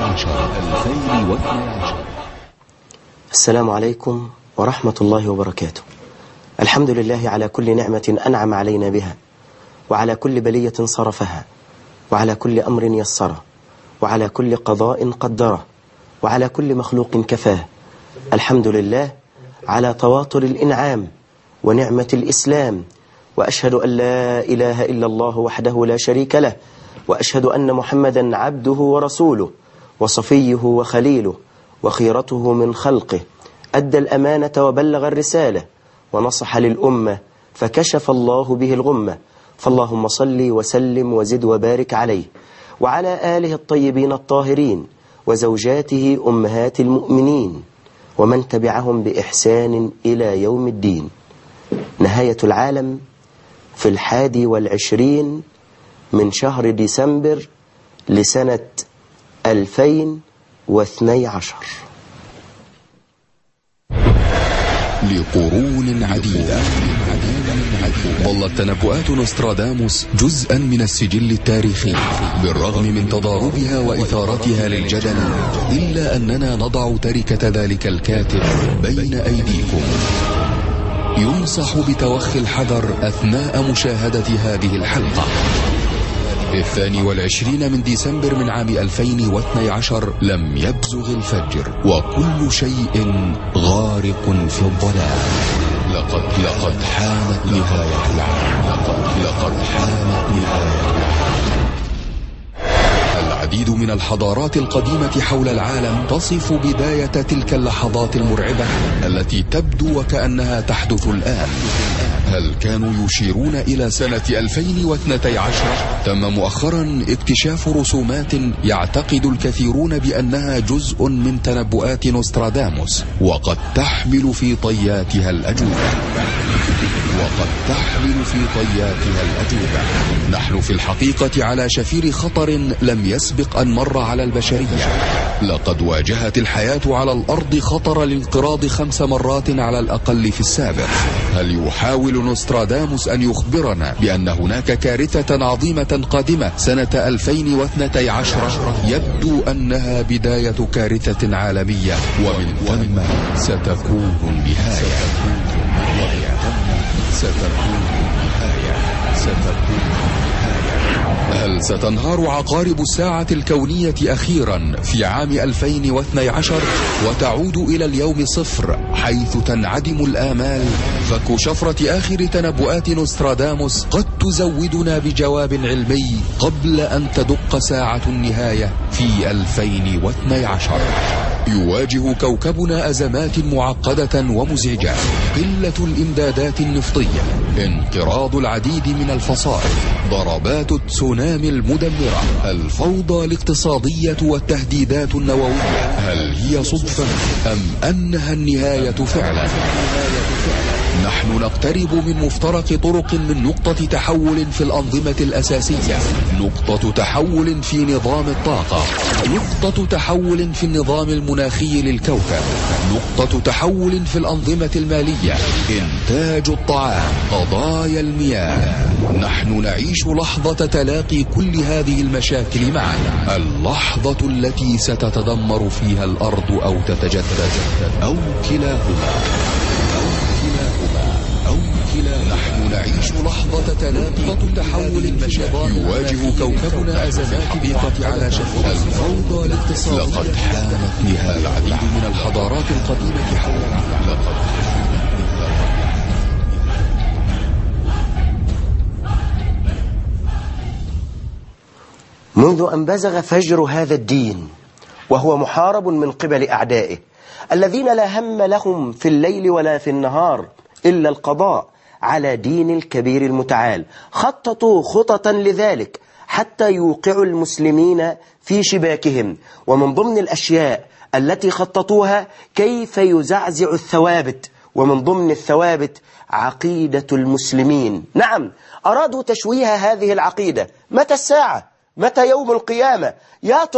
السلام عليكم ورحمة الله وبركاته. الحمد لله على كل نعمة أنعم علينا بها، وعلى كل بلية صرفها، وعلى كل أمر يسره، وعلى كل قضاء قدره، وعلى كل مخلوق كفاه. الحمد لله على تواطر الإنعام ونعمة الإسلام، وأشهد أن لا إله إلا الله وحده لا شريك له، وأشهد أن محمدا عبده ورسوله وصفيه وخليله وخيرته من خلقه، أدى الأمانة وبلغ الرسالة ونصح للأمة فكشف الله به الغمة. فاللهم صل وسلم وزد وبارك عليه وعلى آله الطيبين الطاهرين وزوجاته أمهات المؤمنين ومن تبعهم بإحسان إلى يوم الدين. نهاية العالم في 21 من شهر ديسمبر لسنة 2012. لقرون عديدة ظلت تنبؤات نوستراداموس جزءا من السجل التاريخي، بالرغم من تضاربها وإثارتها للجدل، إلا أننا نضع تركة ذلك الكاتب بين أيديكم. ينصح بتوخي الحذر أثناء مشاهدة هذه الحلقة. 22 من ديسمبر من عام 2012 لم يبزغ الفجر وكل شيء غارق في الظلام. لقد حانت نهاية العالم. لقد حانت نهاية العالم. العديد من الحضارات القديمة حول العالم تصف بداية تلك اللحظات المرعبة التي تبدو وكأنها تحدث الآن. هل كانوا يشيرون إلى سنة 2012؟ تم مؤخرا اكتشاف رسومات يعتقد الكثيرون بأنها جزء من تنبؤات نوستراداموس، وقد تحمل في طياتها الأجوبة. نحن في الحقيقة على شفير خطر لم يسبق أن مر على البشرية. لقد واجهت الحياة على الأرض خطر الانقراض 5 مرات على الأقل في السابق. هل يحاول نوستراداموس أن يخبرنا بأن هناك كارثة عظيمة قادمة سنة 2012؟ يبدو أنها بداية كارثة عالمية، ومن ثم ستكون النهاية. هل ستنهار عقارب الساعة الكونية أخيرا في عام 2012 وتعود إلى اليوم 0 حيث تنعدم الآمال؟ فك شفرة آخر تنبؤات نوستراداموس قد تزودنا بجواب علمي قبل أن تدق ساعة النهاية في 2012. يواجه كوكبنا أزمات معقدة ومزعجة: قلة الإمدادات النفطية، انقراض العديد من الفصائل، ضربات التسونامي المدمرة، الفوضى الاقتصادية والتهديدات النووية. هل هي صدفة أم أنها النهاية فعلا؟ نحن نقترب من مفترق طرق من نقطة تحول في الأنظمة الأساسية، نقطة تحول في نظام الطاقة، نقطة تحول في النظام المناخي للكوكب، نقطة تحول في الأنظمة المالية، إنتاج الطعام، قضايا المياه. نحن نعيش لحظة تلاقي كل هذه المشاكل معا، اللحظة التي ستتدمر فيها الأرض أو تتجدد، أو كلاهما. نحن نعيش لحظة تلاقي تحول المشاكل. يواجه كوكبنا أزمات حقيقة على شفير الفوضى الاقتصادية. لقد حانت نهاية العديد من الحضارات القديمة حول العالم. منذ أن بزغ فجر هذا الدين وهو محارب من قبل أعدائه الذين لا هم لهم في الليل ولا في النهار إلا القضاء على دين الكبير المتعال، خططوا خططا لذلك حتى يوقعوا المسلمين في شباكهم. ومن ضمن الأشياء التي خططوها كيف يزعزع الثوابت، ومن ضمن الثوابت عقيدة المسلمين. نعم، أرادوا تشويه هذه العقيدة. متى الساعة؟ متى يوم القيامة؟ يا ترى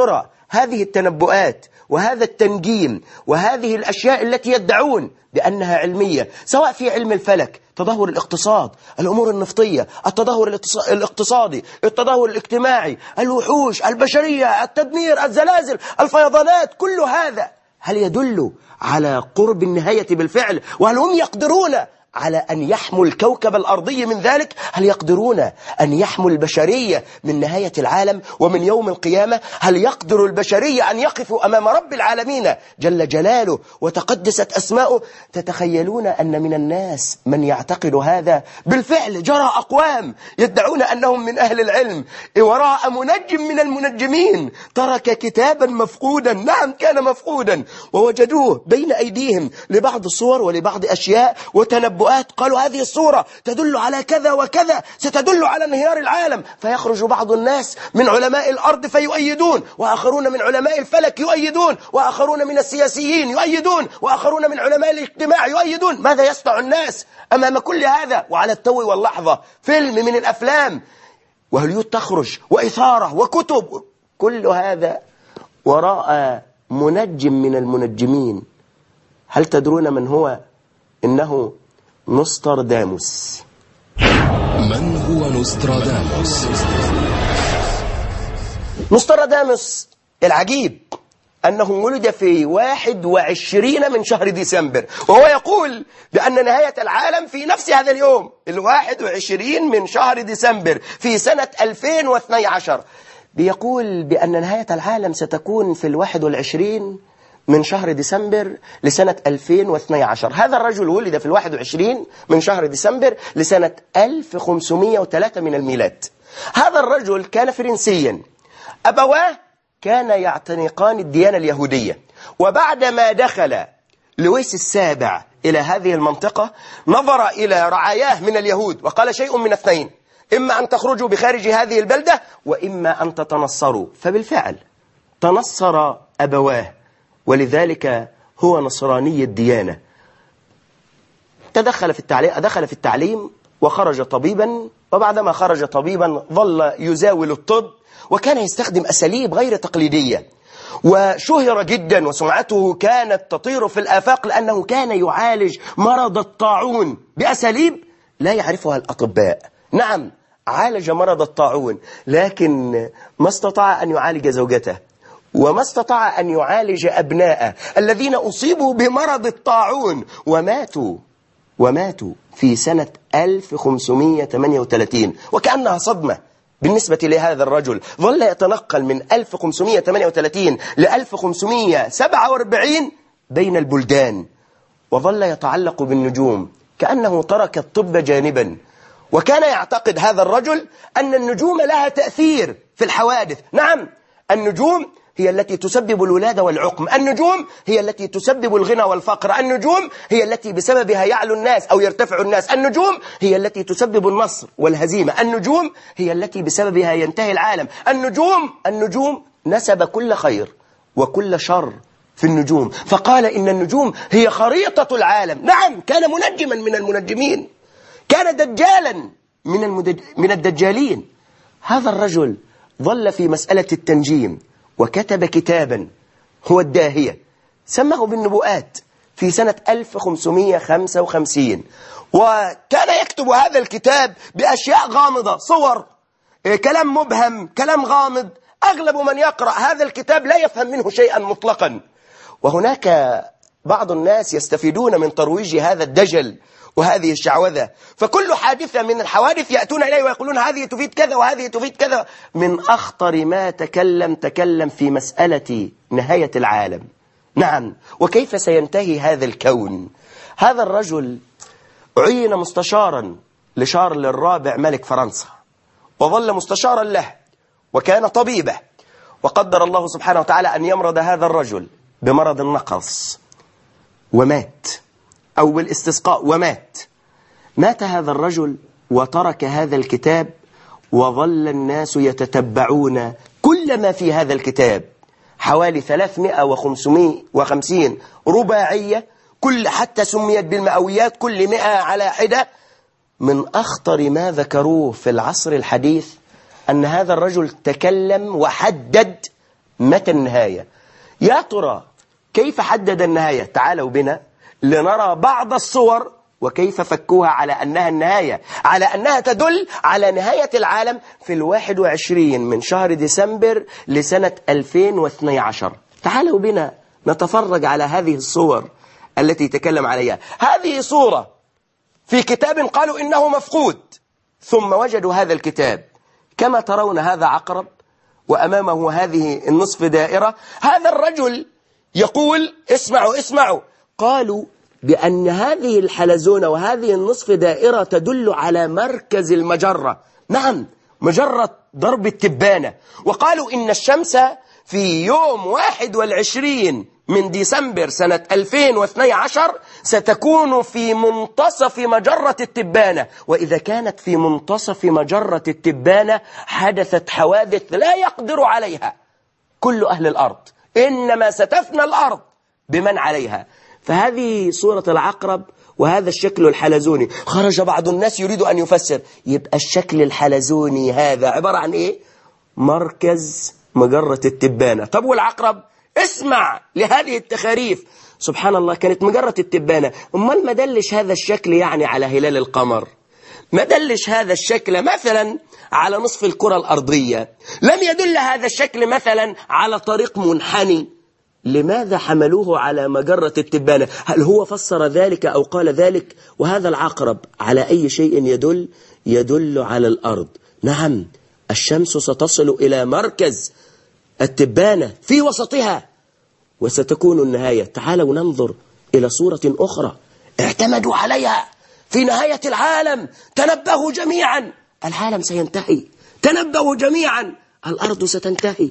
هذه التنبؤات وهذا التنجيم وهذه الأشياء التي يدعون بأنها علمية، سواء في علم الفلك، تدهور الاقتصاد، الأمور النفطية، التدهور الاقتصادي، التدهور الاجتماعي، الوحوش، البشرية، التدمير، الزلازل، الفيضانات، كل هذا هل يدل على قرب النهاية بالفعل؟ وهل هم يقدرون على أن يحموا الكوكب الأرضي من ذلك؟ هل يقدرون أن يحموا البشرية من نهاية العالم ومن يوم القيامة؟ هل يقدر البشرية أن يقفوا أمام رب العالمين جل جلاله وتقدست أسماؤه؟ تتخيلون أن من الناس من يعتقد هذا؟ بالفعل جرى أقوام يدعون أنهم من أهل العلم وراء منجم من المنجمين ترك كتابا مفقودا، نعم كان مفقودا، ووجدوه بين أيديهم لبعض الصور ولبعض أشياء وتنبؤات، قالوا هذه الصورة تدل على كذا وكذا، ستدل على انهيار العالم، فيخرج بعض الناس من علماء الأرض فيؤيدون، وآخرون من علماء الفلك يؤيدون، وآخرون من السياسيين يؤيدون، وآخرون من علماء الاجتماع يؤيدون. ماذا يصنع الناس أمام كل هذا؟ وعلى التو واللحظة فيلم من الأفلام وهوليود تخرج وإثارة وكتب، كل هذا وراء منجم من المنجمين. هل تدرون من هو؟ إنه نوستراداموس. من هو نوستراداموس؟ نوستراداموس العجيب أنه ولد في 21 من شهر ديسمبر، وهو يقول بأن نهاية العالم في نفس هذا اليوم 21 من شهر ديسمبر في سنة 2012. بيقول بأن نهاية العالم ستكون في 21 من شهر ديسمبر لسنة 2012. هذا الرجل ولد في 21 من شهر ديسمبر لسنة 1503 من الميلاد. هذا الرجل كان فرنسيا، أبواه كان يعتنقان الديانة اليهودية، وبعدما دخل لويس السابع إلى هذه المنطقة نظر إلى رعاياه من اليهود وقال شيء من اثنين: إما أن تخرجوا بخارج هذه البلدة وإما أن تتنصروا. فبالفعل تنصر أبواه، ولذلك هو نصراني الديانة. دخل في التعليم وخرج طبيبا، وبعدما خرج طبيبا ظل يزاول الطب، وكان يستخدم أساليب غير تقليدية، وشهر جدا وسمعته كانت تطير في الآفاق لأنه كان يعالج مرض الطاعون بأساليب لا يعرفها الأطباء. نعم عالج مرض الطاعون، لكن ما استطاع أن يعالج زوجته، وما استطاع أن يعالج أبناءه الذين أصيبوا بمرض الطاعون وماتوا في سنة 1538. وكأنها صدمة بالنسبة لهذا الرجل. ظل يتنقل من 1538 ل 1547 بين البلدان، وظل يتعلق بالنجوم كأنه ترك الطب جانبا. وكان يعتقد هذا الرجل أن النجوم لها تأثير في الحوادث. نعم النجوم هي التي تسبب الولادة والعقم، النجوم هي التي تسبب الغنى والفقر، النجوم هي التي بسببها يعلو الناس أو يرتفع الناس، النجوم هي التي تسبب النصر والهزيمة، النجوم هي التي بسببها ينتهي العالم، النجوم نسب كل خير وكل شر في النجوم. فقال إن النجوم هي خريطة العالم. نعم كان منجما من المنجمين، كان دجالا من الدجالين. هذا الرجل ظل في مسألة التنجيم، وكتب كتابا هو الداهية، سماه بالنبوءات في سنة 1555. وكان يكتب هذا الكتاب بأشياء غامضة، صور، كلام مبهم، كلام غامض. أغلب من يقرأ هذا الكتاب لا يفهم منه شيئا مطلقا. وهناك بعض الناس يستفيدون من ترويج هذا الدجل وهذه الشعوذة، فكل حادثة من الحوادث يأتون إليه ويقولون هذه تفيد كذا وهذه تفيد كذا. من أخطر ما تكلم في مسألة نهاية العالم. نعم، وكيف سينتهي هذا الكون. هذا الرجل عين مستشارا لشارل الرابع ملك فرنسا، وظل مستشارا له، وكان طبيبه. وقدر الله سبحانه وتعالى أن يمرض هذا الرجل بمرض النقص ومات، أو بالاستسقاء ومات. مات هذا الرجل وترك هذا الكتاب، وظل الناس يتتبعون كل ما في هذا الكتاب، حوالي 350 رباعية، كل حتى سميت بالمئويات، كل 100 على حدة. من أخطر ما ذكروه في العصر الحديث أن هذا الرجل تكلم وحدد متى النهاية؟ يا ترى كيف حدد النهاية؟ تعالوا بنا لنرى بعض الصور وكيف فكوها على أنها النهاية، على أنها تدل على نهاية العالم في 21 من شهر ديسمبر لسنة 2012. تعالوا بنا نتفرج على هذه الصور التي تكلم عليها. هذه صورة في كتاب قالوا إنه مفقود، ثم وجدوا هذا الكتاب. كما ترون هذا عقرب وأمامه هذه النصف دائرة. هذا الرجل يقول اسمعوا، قالوا بأن هذه الحلزونة وهذه النصف دائرة تدل على مركز المجرة، نعم مجرة درب التبانة. وقالوا إن الشمس في يوم 21 من ديسمبر سنة 2012 ستكون في منتصف مجرة التبانة، وإذا كانت في منتصف مجرة التبانة حدثت حوادث لا يقدر عليها كل أهل الأرض، إنما ستفنى الأرض بمن عليها. فهذه صورة العقرب وهذا الشكل الحلزوني. خرج بعض الناس يريد أن يفسر، يبقى الشكل الحلزوني هذا عبارة عن إيه؟ مركز مجرة التبانة. طب والعقرب؟ اسمع لهذه التخاريف. سبحان الله، كانت مجرة التبانة، أمال ما دلش هذا الشكل يعني على هلال القمر؟ ما دلش هذا الشكل مثلا على نصف الكرة الأرضية؟ لم يدل هذا الشكل مثلا على طريق منحني؟ لماذا حملوه على مجرة التبانة؟ هل هو فسر ذلك أو قال ذلك؟ وهذا العقرب على أي شيء يدل؟ يدل على الأرض. نعم، الشمس ستصل إلى مركز التبانة في وسطها وستكون النهاية. تعالوا ننظر إلى صورة أخرى اعتمدوا عليها في نهاية العالم. تنبهوا جميعا، العالم سينتهي. تنبهوا جميعا، الأرض ستنتهي.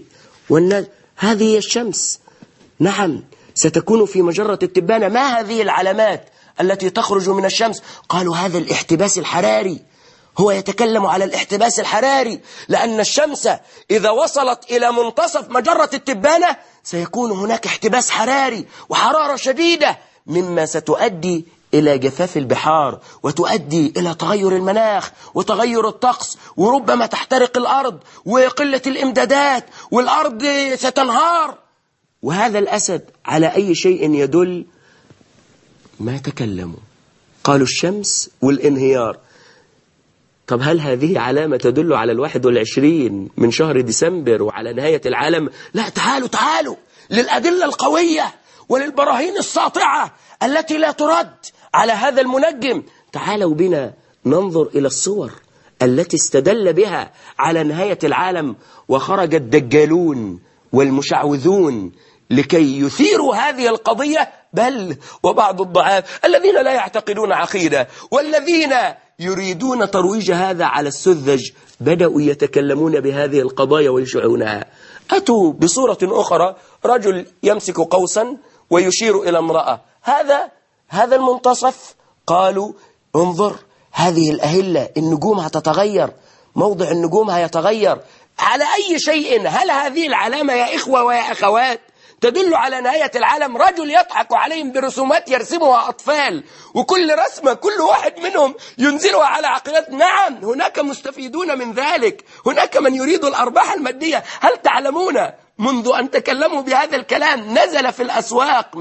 هذه هي الشمس، نعم ستكون في مجرة التبانة. ما هذه العلامات التي تخرج من الشمس؟ قالوا هذا الاحتباس الحراري. هو يتكلم على الاحتباس الحراري، لأن الشمس إذا وصلت إلى منتصف مجرة التبانة سيكون هناك احتباس حراري وحرارة شديدة، مما ستؤدي إلى جفاف البحار وتؤدي إلى تغير المناخ وتغير الطقس، وربما تحترق الأرض وقلة الإمدادات والأرض ستنهار. وهذا الأسد على أي شيء يدل؟ ما تكلموا، قالوا الشمس والانهيار. طب هل هذه علامة تدل على 21 من شهر ديسمبر وعلى نهاية العالم؟ لا، تعالوا للأدلة القوية وللبراهين الساطعة التي لا ترد على هذا المنجم. تعالوا بنا ننظر إلى الصور التي استدل بها على نهاية العالم، وخرج الدجالون والمشعوذون لكي يثيروا هذه القضية، بل وبعض الضعاف الذين لا يعتقدون عقيدة والذين يريدون ترويج هذا على السذج بدأوا يتكلمون بهذه القضايا ويشعونها. أتوا بصورة أخرى، رجل يمسك قوسا ويشير إلى امرأة. هذا المنتصف. قالوا انظر هذه الأهلة، النجوم هتتغير، موضع النجوم هيتغير. على أي شيء؟ هل هذه العلامة يا إخوة ويا أخوات تدل على نهاية العالم؟ رجل يضحك عليهم برسومات يرسمها أطفال، وكل رسمة كل واحد منهم ينزلها على عقيدة. نعم، هناك مستفيدون من ذلك، هناك من يريد الأرباح المادية. هل تعلمون منذ أن تكلموا بهذا الكلام نزل في الأسواق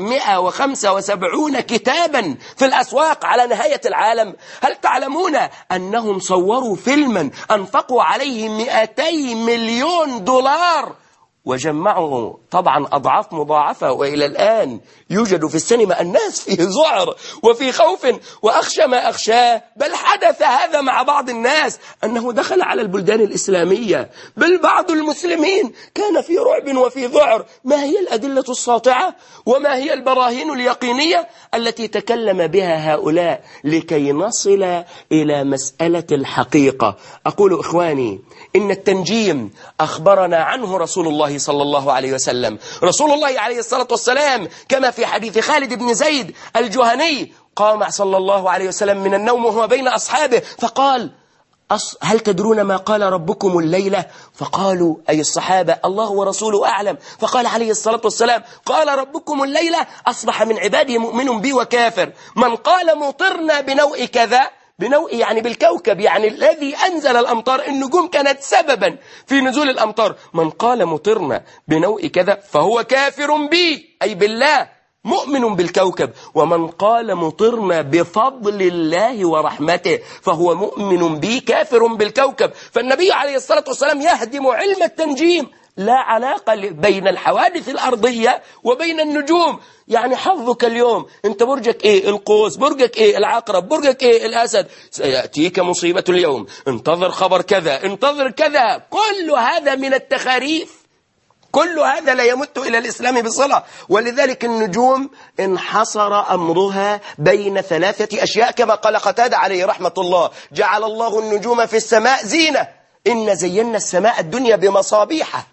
175 كتابا في الأسواق على نهاية العالم؟ هل تعلمون أنهم صوروا فيلما أنفقوا عليه 200 مليون دولار وجمعوا طبعا أضعاف مضاعفة، وإلى الآن يوجد في السينما؟ الناس في ذعر وفي خوف، وأخشى ما أخشاه، بل حدث هذا مع بعض الناس أنه دخل على البلدان الإسلامية، بل بعض المسلمين كان في رعب وفي ذعر. ما هي الأدلة الساطعة وما هي البراهين اليقينية التي تكلم بها هؤلاء لكي نصل إلى مسألة الحقيقة؟ أقول إخواني، إن التنجيم أخبرنا عنه رسول الله صلى الله عليه وسلم. رسول الله عليه الصلاة والسلام كما في حديث خالد بن زيد الجهني، قام صلى الله عليه وسلم من النوم وهو بين أصحابه فقال: هل تدرون ما قال ربكم الليلة؟ فقالوا أي الصحابة: الله ورسوله أعلم. فقال عليه الصلاة والسلام: قال ربكم الليلة أصبح من عبادي مؤمن بي وكافر، من قال مطرنا بنوء كذا، بنوء يعني بالكوكب، يعني الذي أنزل الأمطار. النجوم كانت سببا في نزول الأمطار. من قال مطرنا بنوء كذا فهو كافر بي، أي بالله، مؤمن بالكوكب. ومن قال مطرنا بفضل الله ورحمته فهو مؤمن بي كافر بالكوكب. فالنبي عليه الصلاة والسلام يهدم علم التنجيم. لا علاقة بين الحوادث الأرضية وبين النجوم. يعني حظك اليوم، انت برجك ايه؟ القوس. برجك ايه؟ العقرب. برجك ايه؟ الأسد. سيأتيك مصيبة اليوم، انتظر خبر كذا، انتظر كذا. كل هذا من التخاريف، كل هذا لا يمت إلى الإسلام بصلة. ولذلك النجوم انحصر أمرها بين ثلاثة أشياء كما قال قتادة عليه رحمة الله: جعل الله النجوم في السماء زينة، إن زينا السماء الدنيا بمصابيح.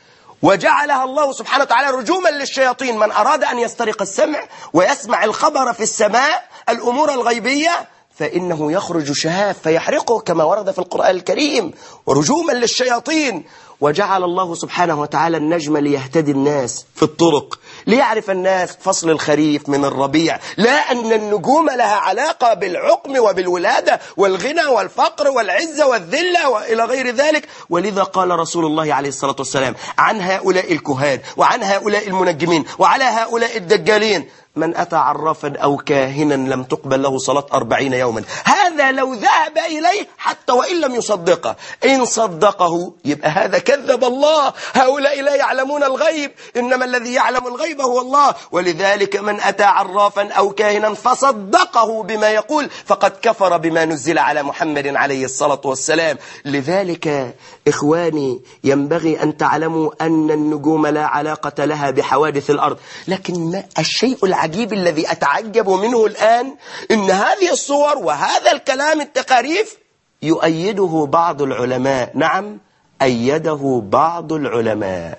وجعلها الله سبحانه وتعالى رجوما للشياطين، من أراد أن يسترق السمع ويسمع الخبر في السماء، الأمور الغيبية، فإنه يخرج شهاب فيحرقه كما ورد في القرآن الكريم، ورجوما للشياطين. وجعل الله سبحانه وتعالى النجم ليهتدي الناس في الطرق، ليعرف الناس فصل الخريف من الربيع. لا أن النجوم لها علاقة بالعقم وبالولادة والغنى والفقر والعزة والذلة وإلى غير ذلك. ولذا قال رسول الله عليه الصلاة والسلام عن هؤلاء الكهان وعن هؤلاء المنجمين وعلى هؤلاء الدجالين: من أتى عرافا أو كاهنا لم تقبل له صلاة 40 يوما. هذا لو ذهب إليه حتى وإن لم يصدقه، إن صدقه يبقى هذا كذب الله. هؤلاء لا يعلمون الغيب، إنما الذي يعلم الغيب هو الله. ولذلك من أتى عرافا أو كاهنا فصدقه بما يقول فقد كفر بما نزل على محمد عليه الصلاة والسلام. لذلك إخواني ينبغي أن تعلموا أن النجوم لا علاقة لها بحوادث الأرض. لكن ما الشيء العجيب الذي أتعجب منه الآن، إن هذه الصور وهذا الكلام التقاريف يؤيده بعض العلماء. نعم، أيده بعض العلماء.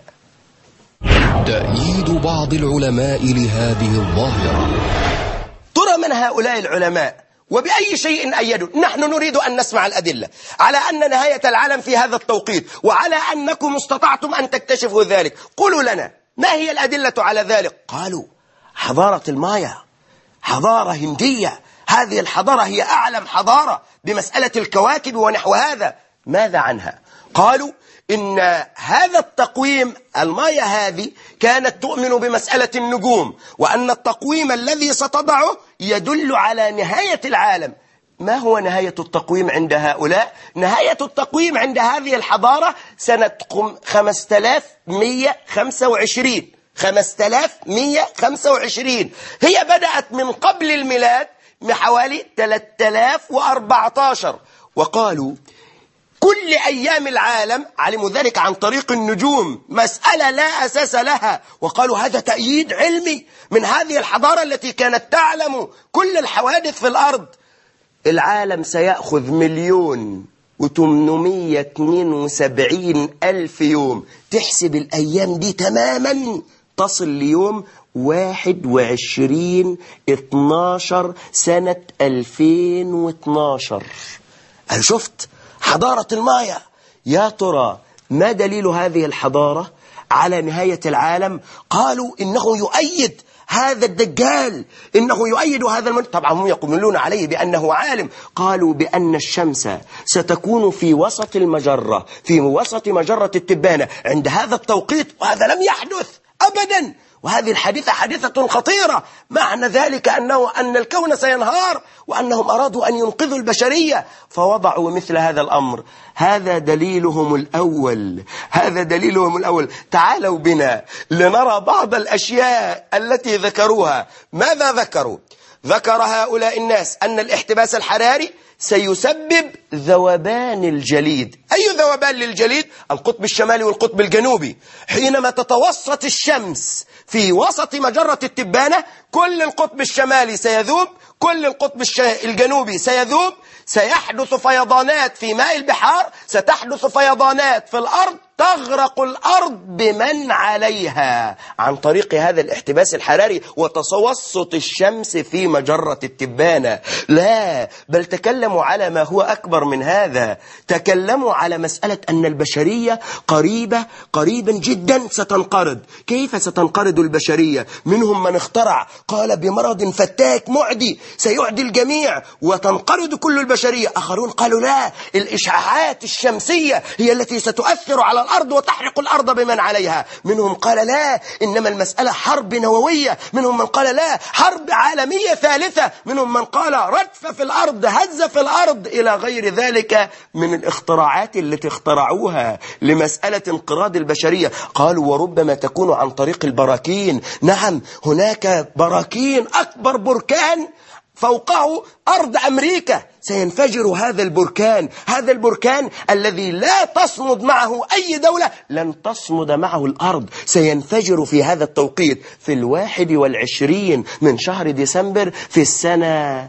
تأييد بعض العلماء لهذه الظاهرة. ترى من هؤلاء العلماء وبأي شيء أيدوا؟ نحن نريد أن نسمع الأدلة على أن نهاية العالم في هذا التوقيت، وعلى أنكم استطعتم أن تكتشفوا ذلك. قولوا لنا ما هي الأدلة على ذلك؟ قالوا حضارة المايا، حضارة هندية، هذه الحضارة هي أعلم حضارة بمسألة الكواكب ونحو هذا. ماذا عنها؟ قالوا إن هذا التقويم، المايا هذه كانت تؤمن بمسألة النجوم، وأن التقويم الذي ستضعه يدل على نهاية العالم. ما هو نهاية التقويم عند هؤلاء؟ نهاية التقويم عند هذه الحضارة سنة 5125. 5125 هي بدأت من قبل الميلاد بحوالي 3014. وقالوا كل أيام العالم، علموا ذلك عن طريق النجوم، مسألة لا أساس لها. وقالوا هذا تأييد علمي من هذه الحضارة التي كانت تعلم كل الحوادث في الأرض. العالم سيأخذ 1,872,000 يوم. تحسب الأيام دي تماما تصل ليوم 21/12 سنة 2012. هل شفت حضارة المايا؟ يا ترى ما دليل هذه الحضارة على نهاية العالم؟ قالوا إنه يؤيد هذا الدجال، إنه يؤيد هذا طبعا هم يقولون عليه بأنه عالم. قالوا بأن الشمس ستكون في وسط المجرة، في وسط مجرة التبانة عند هذا التوقيت، وهذا لم يحدث أبدا. وهذه الحادثة حادثة خطيرة. معنى ذلك أن الكون سينهار، وأنهم أرادوا أن ينقذوا البشرية فوضعوا مثل هذا الأمر. هذا دليلهم الأول، هذا دليلهم الأول. تعالوا بنا لنرى بعض الأشياء التي ذكروها. ماذا ذكروا؟ ذكر هؤلاء الناس أن الاحتباس الحراري سيسبب ذوبان الجليد. أي ذوبان للجليد؟ القطب الشمالي والقطب الجنوبي. حينما تتوسط الشمس في وسط مجرة التبانة، كل القطب الشمالي سيذوب، كل القطب الجنوبي سيذوب. سيحدث فيضانات في ماء البحار، ستحدث فيضانات في الأرض، تغرق الأرض بمن عليها عن طريق هذا الاحتباس الحراري وتوسط الشمس في مجرة التبانة. لا، بل تكلموا على ما هو أكبر من هذا. تكلموا على مسألة أن البشرية قريبا جدا ستنقرض. كيف ستنقرض البشرية؟ منهم من اخترع قال بمرض فتاك معدي سيعدي الجميع وتنقرض كل البشرية. آخرون قالوا لا، الإشعاعات الشمسية هي التي ستؤثر على الأرض وتحرق الأرض بمن عليها. منهم قال لا، إنما المسألة حرب نووية. منهم من قال لا، حرب عالمية ثالثة. منهم من قال ردف في الأرض، هز في الأرض، إلى غير ذلك من الاختراعات التي اخترعوها لمسألة انقراض البشرية. قالوا وربما تكون عن طريق البراكين. نعم، هناك براكين، أكبر بركان فوقه أرض أمريكا سينفجر هذا البركان. هذا البركان الذي لا تصمد معه أي دولة، لن تصمد معه الأرض، سينفجر في هذا التوقيت في 21 من شهر ديسمبر في سنة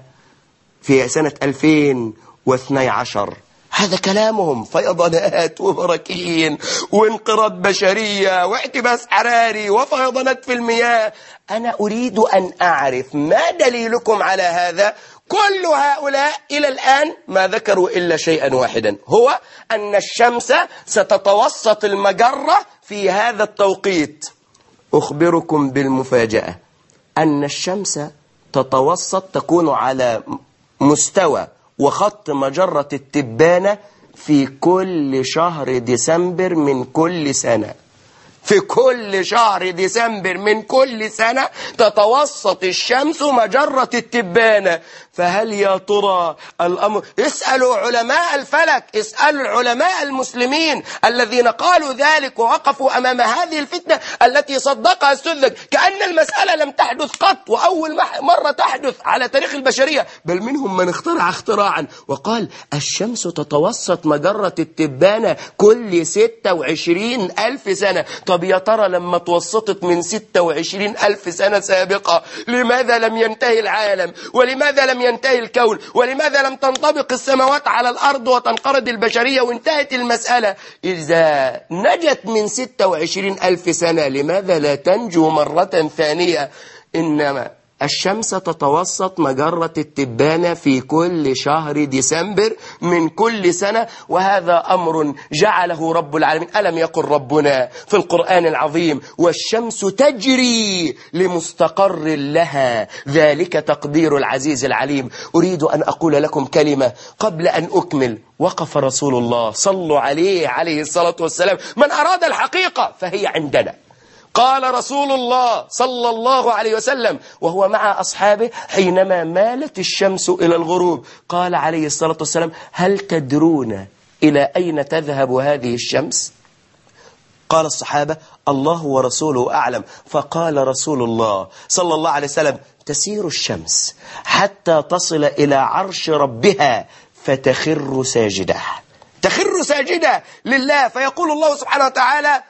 2012. هذا كلامهم، فيضانات وبراكين وانقراض بشرية واحتباس حراري وفيضانات في المياه. أنا أريد أن أعرف ما دليلكم على هذا؟ كل هؤلاء إلى الآن ما ذكروا إلا شيئا واحدا، هو أن الشمس ستتوسط المجرة في هذا التوقيت. أخبركم بالمفاجأة أن الشمس تتوسط، تكون على مستوى وخط مجرة التبانة في كل شهر ديسمبر من كل سنة. في كل شهر ديسمبر من كل سنة تتوسط الشمس مجرة التبانة. فهل يا ترى الأمر؟ اسألوا علماء الفلك، اسألوا العلماء المسلمين الذين قالوا ذلك ووقفوا أمام هذه الفتنة التي صدقها السذج، كأن المسألة لم تحدث قط وأول مرة تحدث على تاريخ البشرية. بل منهم من اخترع اختراعا وقال الشمس تتوسط مجرة التبانة كل 26,000 سنة. طب يا ترى لما توسطت من 26,000 سنة سابقة لماذا لم ينتهي العالم؟ ولماذا لم ينتهي الكون؟ ولماذا لم تنطبق السماوات على الأرض وتنقرض البشرية وانتهت المسألة؟ إذا نجت من 26,000 سنة لماذا لا تنجو مرة ثانية؟ إنما الشمس تتوسط مجرة التبانة في كل شهر ديسمبر من كل سنة، وهذا أمر جعله رب العالمين. ألم يقل ربنا في القرآن العظيم والشمس تجري لمستقر لها ذلك تقدير العزيز العليم. أريد أن أقول لكم كلمة قبل أن أكمل. وقف رسول الله صلوا عليه الصلاة والسلام، من أراد الحقيقة فهي عندنا. قال رسول الله صلى الله عليه وسلم وهو مع أصحابه حينما مالت الشمس إلى الغروب، قال عليه الصلاة والسلام هل تدرون إلى أين تذهب هذه الشمس؟ قال الصحابة الله ورسوله أعلم. فقال رسول الله صلى الله عليه وسلم تسير الشمس حتى تصل إلى عرش ربها فتخر ساجدة، تخر ساجدة لله. فيقول الله سبحانه وتعالى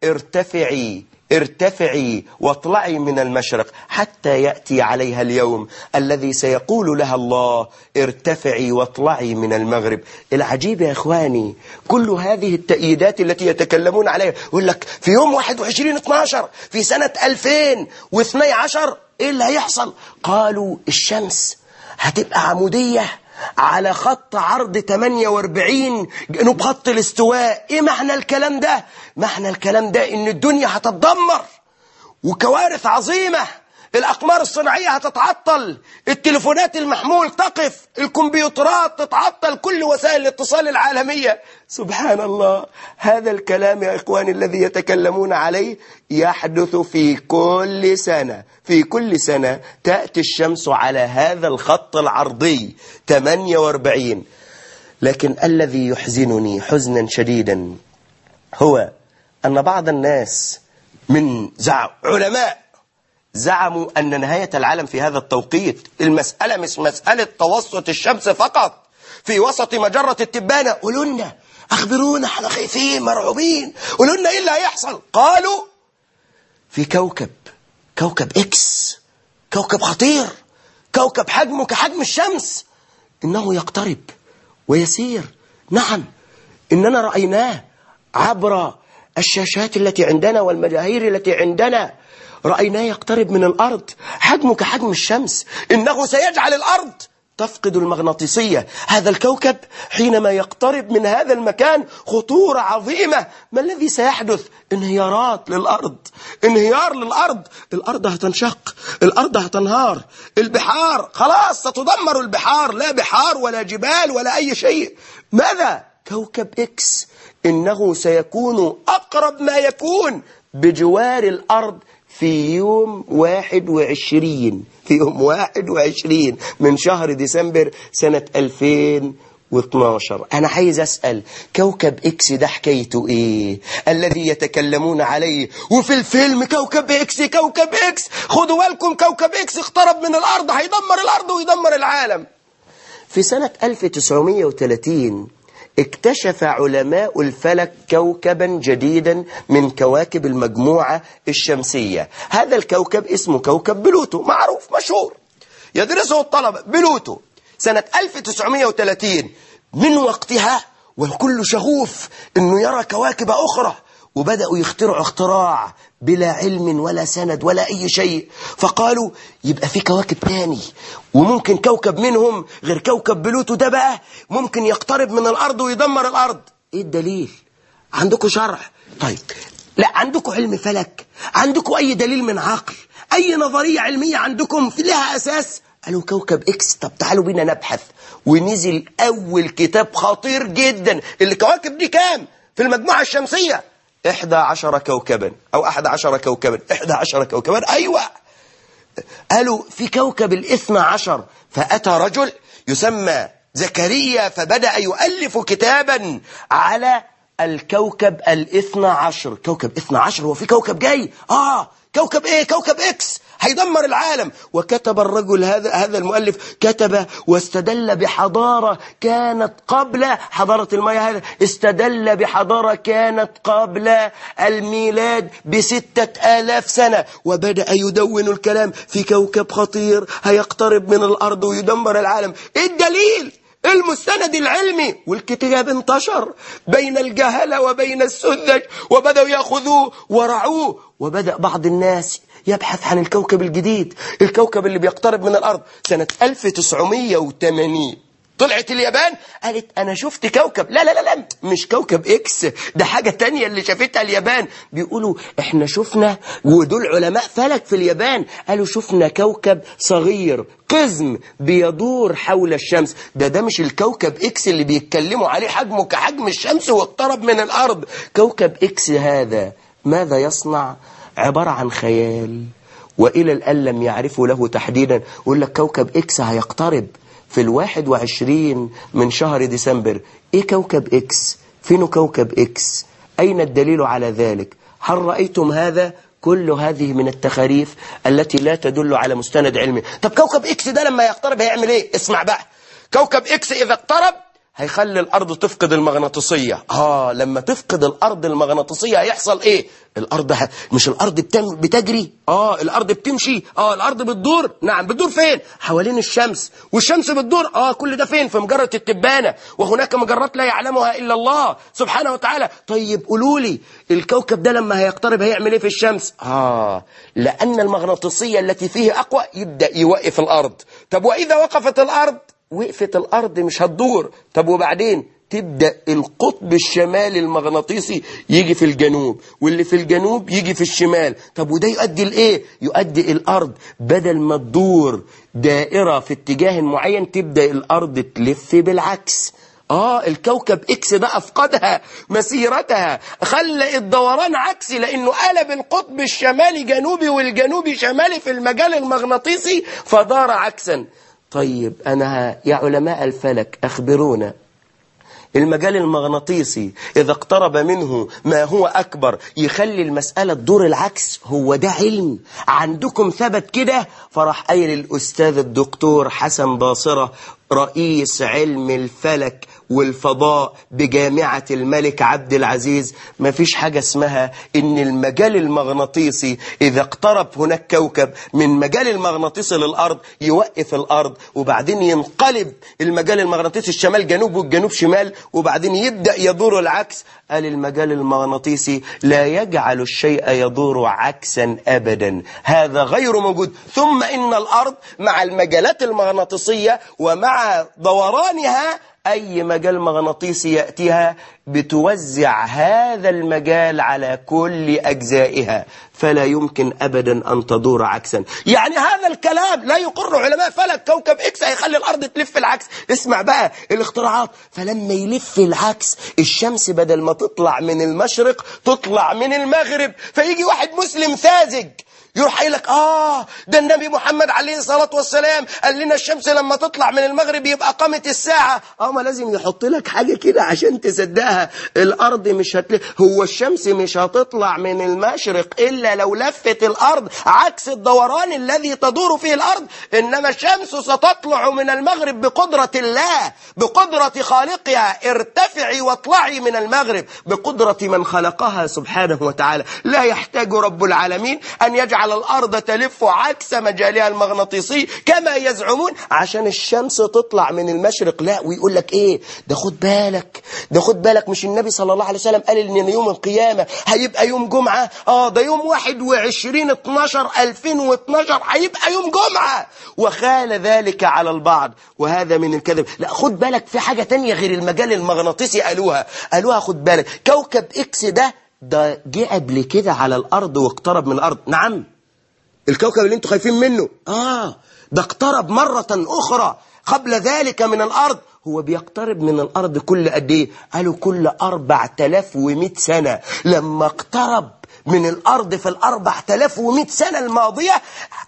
ارتفعي واطلعي من المشرق حتى يأتي عليها اليوم الذي سيقول لها الله ارتفعي واطلعي من المغرب. العجيب يا إخواني كل هذه التأييدات التي يتكلمون عليها، يقول لك في يوم 21/12 في سنة 2012 إيه اللي هيحصل؟ قالوا الشمس هتبقى عمودية على خط عرض 48 جنوب خط الاستواء. ايه معنى الكلام ده؟ معنى الكلام ده ان الدنيا هتتدمر وكوارث عظيمة، الأقمار الصناعية هتتعطل، التليفونات المحمول تقف، الكمبيوترات تتعطل، كل وسائل الاتصال العالمية. سبحان الله، هذا الكلام يا إخواني الذي يتكلمون عليه يحدث في كل سنة. في كل سنة تأتي الشمس على هذا الخط العرضي 48. لكن الذي يحزنني حزنا شديدا هو أن بعض الناس من علماء زعموا أن نهاية العالم في هذا التوقيت. المسألة مش مسألة توسط الشمس فقط في وسط مجرة التبانة. قولوا لنا، أخبرونا، احنا خايفين مرعوبين، قولوا لنا إيه اللي هيحصل. قالوا في كوكب إكس، كوكب خطير، كوكب حجمه كحجم الشمس، إنه يقترب ويسير. نعم إننا رأيناه عبر الشاشات التي عندنا والمجاهير التي عندنا رأيناه يقترب من الأرض حجمه كحجم الشمس. إنه سيجعل الأرض تفقد المغناطيسية. هذا الكوكب حينما يقترب من هذا المكان خطورة عظيمة. ما الذي سيحدث؟ انهيارات للأرض، انهيار للأرض. الأرض هتنشق، الأرض هتنهار، البحار خلاص ستدمر البحار، لا بحار ولا جبال ولا أي شيء. ماذا؟ كوكب إكس إنه سيكون أقرب ما يكون بجوار الأرض في يوم 21 من شهر ديسمبر سنة 2012. أنا عايز أسأل، كوكب إكس ده حكايته إيه الذي يتكلمون عليه؟ وفي الفيلم كوكب إكس كوكب إكس، خدوا بالكم كوكب إكس اقترب من الأرض، هيدمر الأرض ويدمر العالم. في سنة 1930 اكتشف علماء الفلك كوكبا جديدا من كواكب المجموعة الشمسية. هذا الكوكب اسمه كوكب بلوتو، معروف مشهور يدرسه الطلبة. بلوتو سنة 1930. من وقتها والكل شغوف انه يرى كواكب اخرى، وبدأوا يخترعوا اختراع بلا علم ولا سند ولا أي شيء. فقالوا يبقى في كواكب تاني، وممكن كوكب منهم غير كوكب بلوتو ده بقى ممكن يقترب من الأرض ويدمر الأرض. إيه الدليل؟ عندكم شرح؟ طيب لا عندكم علم فلك؟ عندكم أي دليل من عقل؟ أي نظرية علمية عندكم في لها أساس؟ قالوا كوكب إكس. طب تعالوا بينا نبحث. ونزل أول كتاب خطير جدا. الكواكب دي كام في المجموعة الشمسية؟ 11 كوكبا أو 11 كوكبا. 11 كوكبا، أيوة. قالوا في كوكب 12. فأتى رجل يسمى زكريا فبدأ يؤلف كتابا على الكوكب 12. كوكب 12 هو في كوكب جاي؟ كوكب ايه؟ كوكب اكس هيدمر العالم. وكتب الرجل هذا المؤلف كتب واستدل بحضارة كانت قبل حضارة المايا. هذا استدل بحضارة كانت قبل الميلاد ب6000 سنة، وبدأ يدون الكلام في كوكب خطير هيقترب من الأرض ويدمر العالم. ايه الدليل؟ المستند العلمي. والكتاب انتشر بين الجهلة وبين السذج، وبدأوا يأخذوه ورعوه. وبدأ بعض الناس يبحث عن الكوكب الجديد، الكوكب اللي بيقترب من الأرض. سنة 1980 طلعت اليابان قالت أنا شفت كوكب. لا لا لا لا، مش كوكب إكس، ده حاجة تانية اللي شافتها اليابان. بيقولوا إحنا شفنا، ودول علماء فلك في اليابان، قالوا شفنا كوكب صغير قزم بيدور حول الشمس. ده مش الكوكب إكس اللي بيتكلموا عليه، حجمه كحجم الشمس واقترب من الأرض. كوكب إكس هذا ماذا يصنع؟ عبارة عن خيال، وإلى الآن لم يعرفوا له تحديدا. يقول لك كوكب إكس هيقترب في 21 من شهر ديسمبر. إيه كوكب إكس؟ فين كوكب إكس؟ أين الدليل على ذلك؟ هل رأيتم هذا؟ كل هذه من التخاريف التي لا تدل على مستند علمي. طب كوكب إكس ده لما يقترب هيعمل إيه؟ اسمع بقى. كوكب إكس إذا اقترب هيخلي الأرض تفقد المغناطيسية. لما تفقد الأرض المغناطيسية هيحصل إيه؟ الأرض مش الأرض بتجري؟ الأرض بتمشي؟ الأرض بتدور؟ نعم بتدور. فين؟ حوالين الشمس. والشمس بتدور؟ كل ده فين؟ في مجرة التبانة، وهناك مجرات لا يعلمها إلا الله سبحانه وتعالى. طيب قولوا لي الكوكب ده لما هيقترب هيعمل إيه في الشمس؟ لأن المغناطيسية التي فيه أقوى يبدأ يوقف الأرض. طب وإذا وقفت الأرض؟ وقفت الأرض مش هتدور. طب وبعدين تبدأ القطب الشمالي المغناطيسي يجي في الجنوب، واللي في الجنوب يجي في الشمال. طب وده يؤدي لإيه؟ يؤدي الأرض بدل ما تدور دائرة في اتجاه معين تبدأ الأرض تلف بالعكس. الكوكب إكس ده أفقدها مسيرتها، خلى الدوران عكسي، لأنه قلب القطب الشمالي جنوبي والجنوبي شمالي في المجال المغناطيسي، فدار عكسا. طيب يا علماء الفلك أخبرونا، المجال المغناطيسي إذا اقترب منه ما هو أكبر يخلي المسألة تدور العكس. هو ده علم عندكم ثبت كده؟ فراح قايل الأستاذ الدكتور حسن باصرة رئيس علم الفلك والفضاء بجامعة الملك عبد العزيز مفيش حاجة اسمها إن المجال المغناطيسي إذا اقترب هناك كوكب من مجال المغناطيسي للأرض يوقف الأرض، وبعدين ينقلب المجال المغناطيسي الشمال جنوب والجنوب شمال، وبعدين يبدأ يدور العكس. قال المجال المغناطيسي لا يجعل الشيء يدور عكسا أبدا، هذا غير موجود. ثم إن الأرض مع المجالات المغناطيسية ومع دورانها أي مجال مغناطيسي يأتيها بتوزع هذا المجال على كل أجزائها، فلا يمكن أبدا أن تدور عكسا. يعني هذا الكلام لا يقر علماء فلك. كوكب إكس هيخلي الأرض تلف العكس. اسمع بقى الاختراعات. فلما يلف العكس الشمس بدل ما تطلع من المشرق تطلع من المغرب، فيجي واحد مسلم ساذج يروح قايل لك ده النبي محمد عليه الصلاة والسلام قال لنا الشمس لما تطلع من المغرب يبقى قامت الساعة. ما لازم يحط لك حاجة كده عشان تصدقها. الأرض مش هو الشمس مش هتطلع من المشرق إلا لو لفت الأرض عكس الدوران الذي تدور فيه الأرض، إنما الشمس ستطلع من المغرب بقدرة الله، بقدرة خالقها. ارتفعي واطلعي من المغرب بقدرة من خلقها سبحانه وتعالى. لا يحتاج رب العالمين أن يجعل على الأرض تلف عكس مجالها المغناطيسي كما يزعمون عشان الشمس تطلع من المشرق. لا، ويقول لك ده خد بالك مش النبي صلى الله عليه وسلم قال إن يوم القيامة هيبقى يوم جمعة؟ ده يوم 21/12/2012 هيبقى يوم جمعة، وخال ذلك على البعض، وهذا من الكذب. لا، خد بالك في حاجة تانية غير المجال المغناطيسي قالوها. خد بالك كوكب إكس ده جه قبل كده على الأرض واقترب من الأرض. نعم، الكوكب اللي انتوا خايفين منه ده اقترب مرة أخرى قبل ذلك من الأرض. هو بيقترب من الأرض كل قد ايه؟ قالوا كل 4100 سنة. لما اقترب من الأرض في 4100 سنة الماضية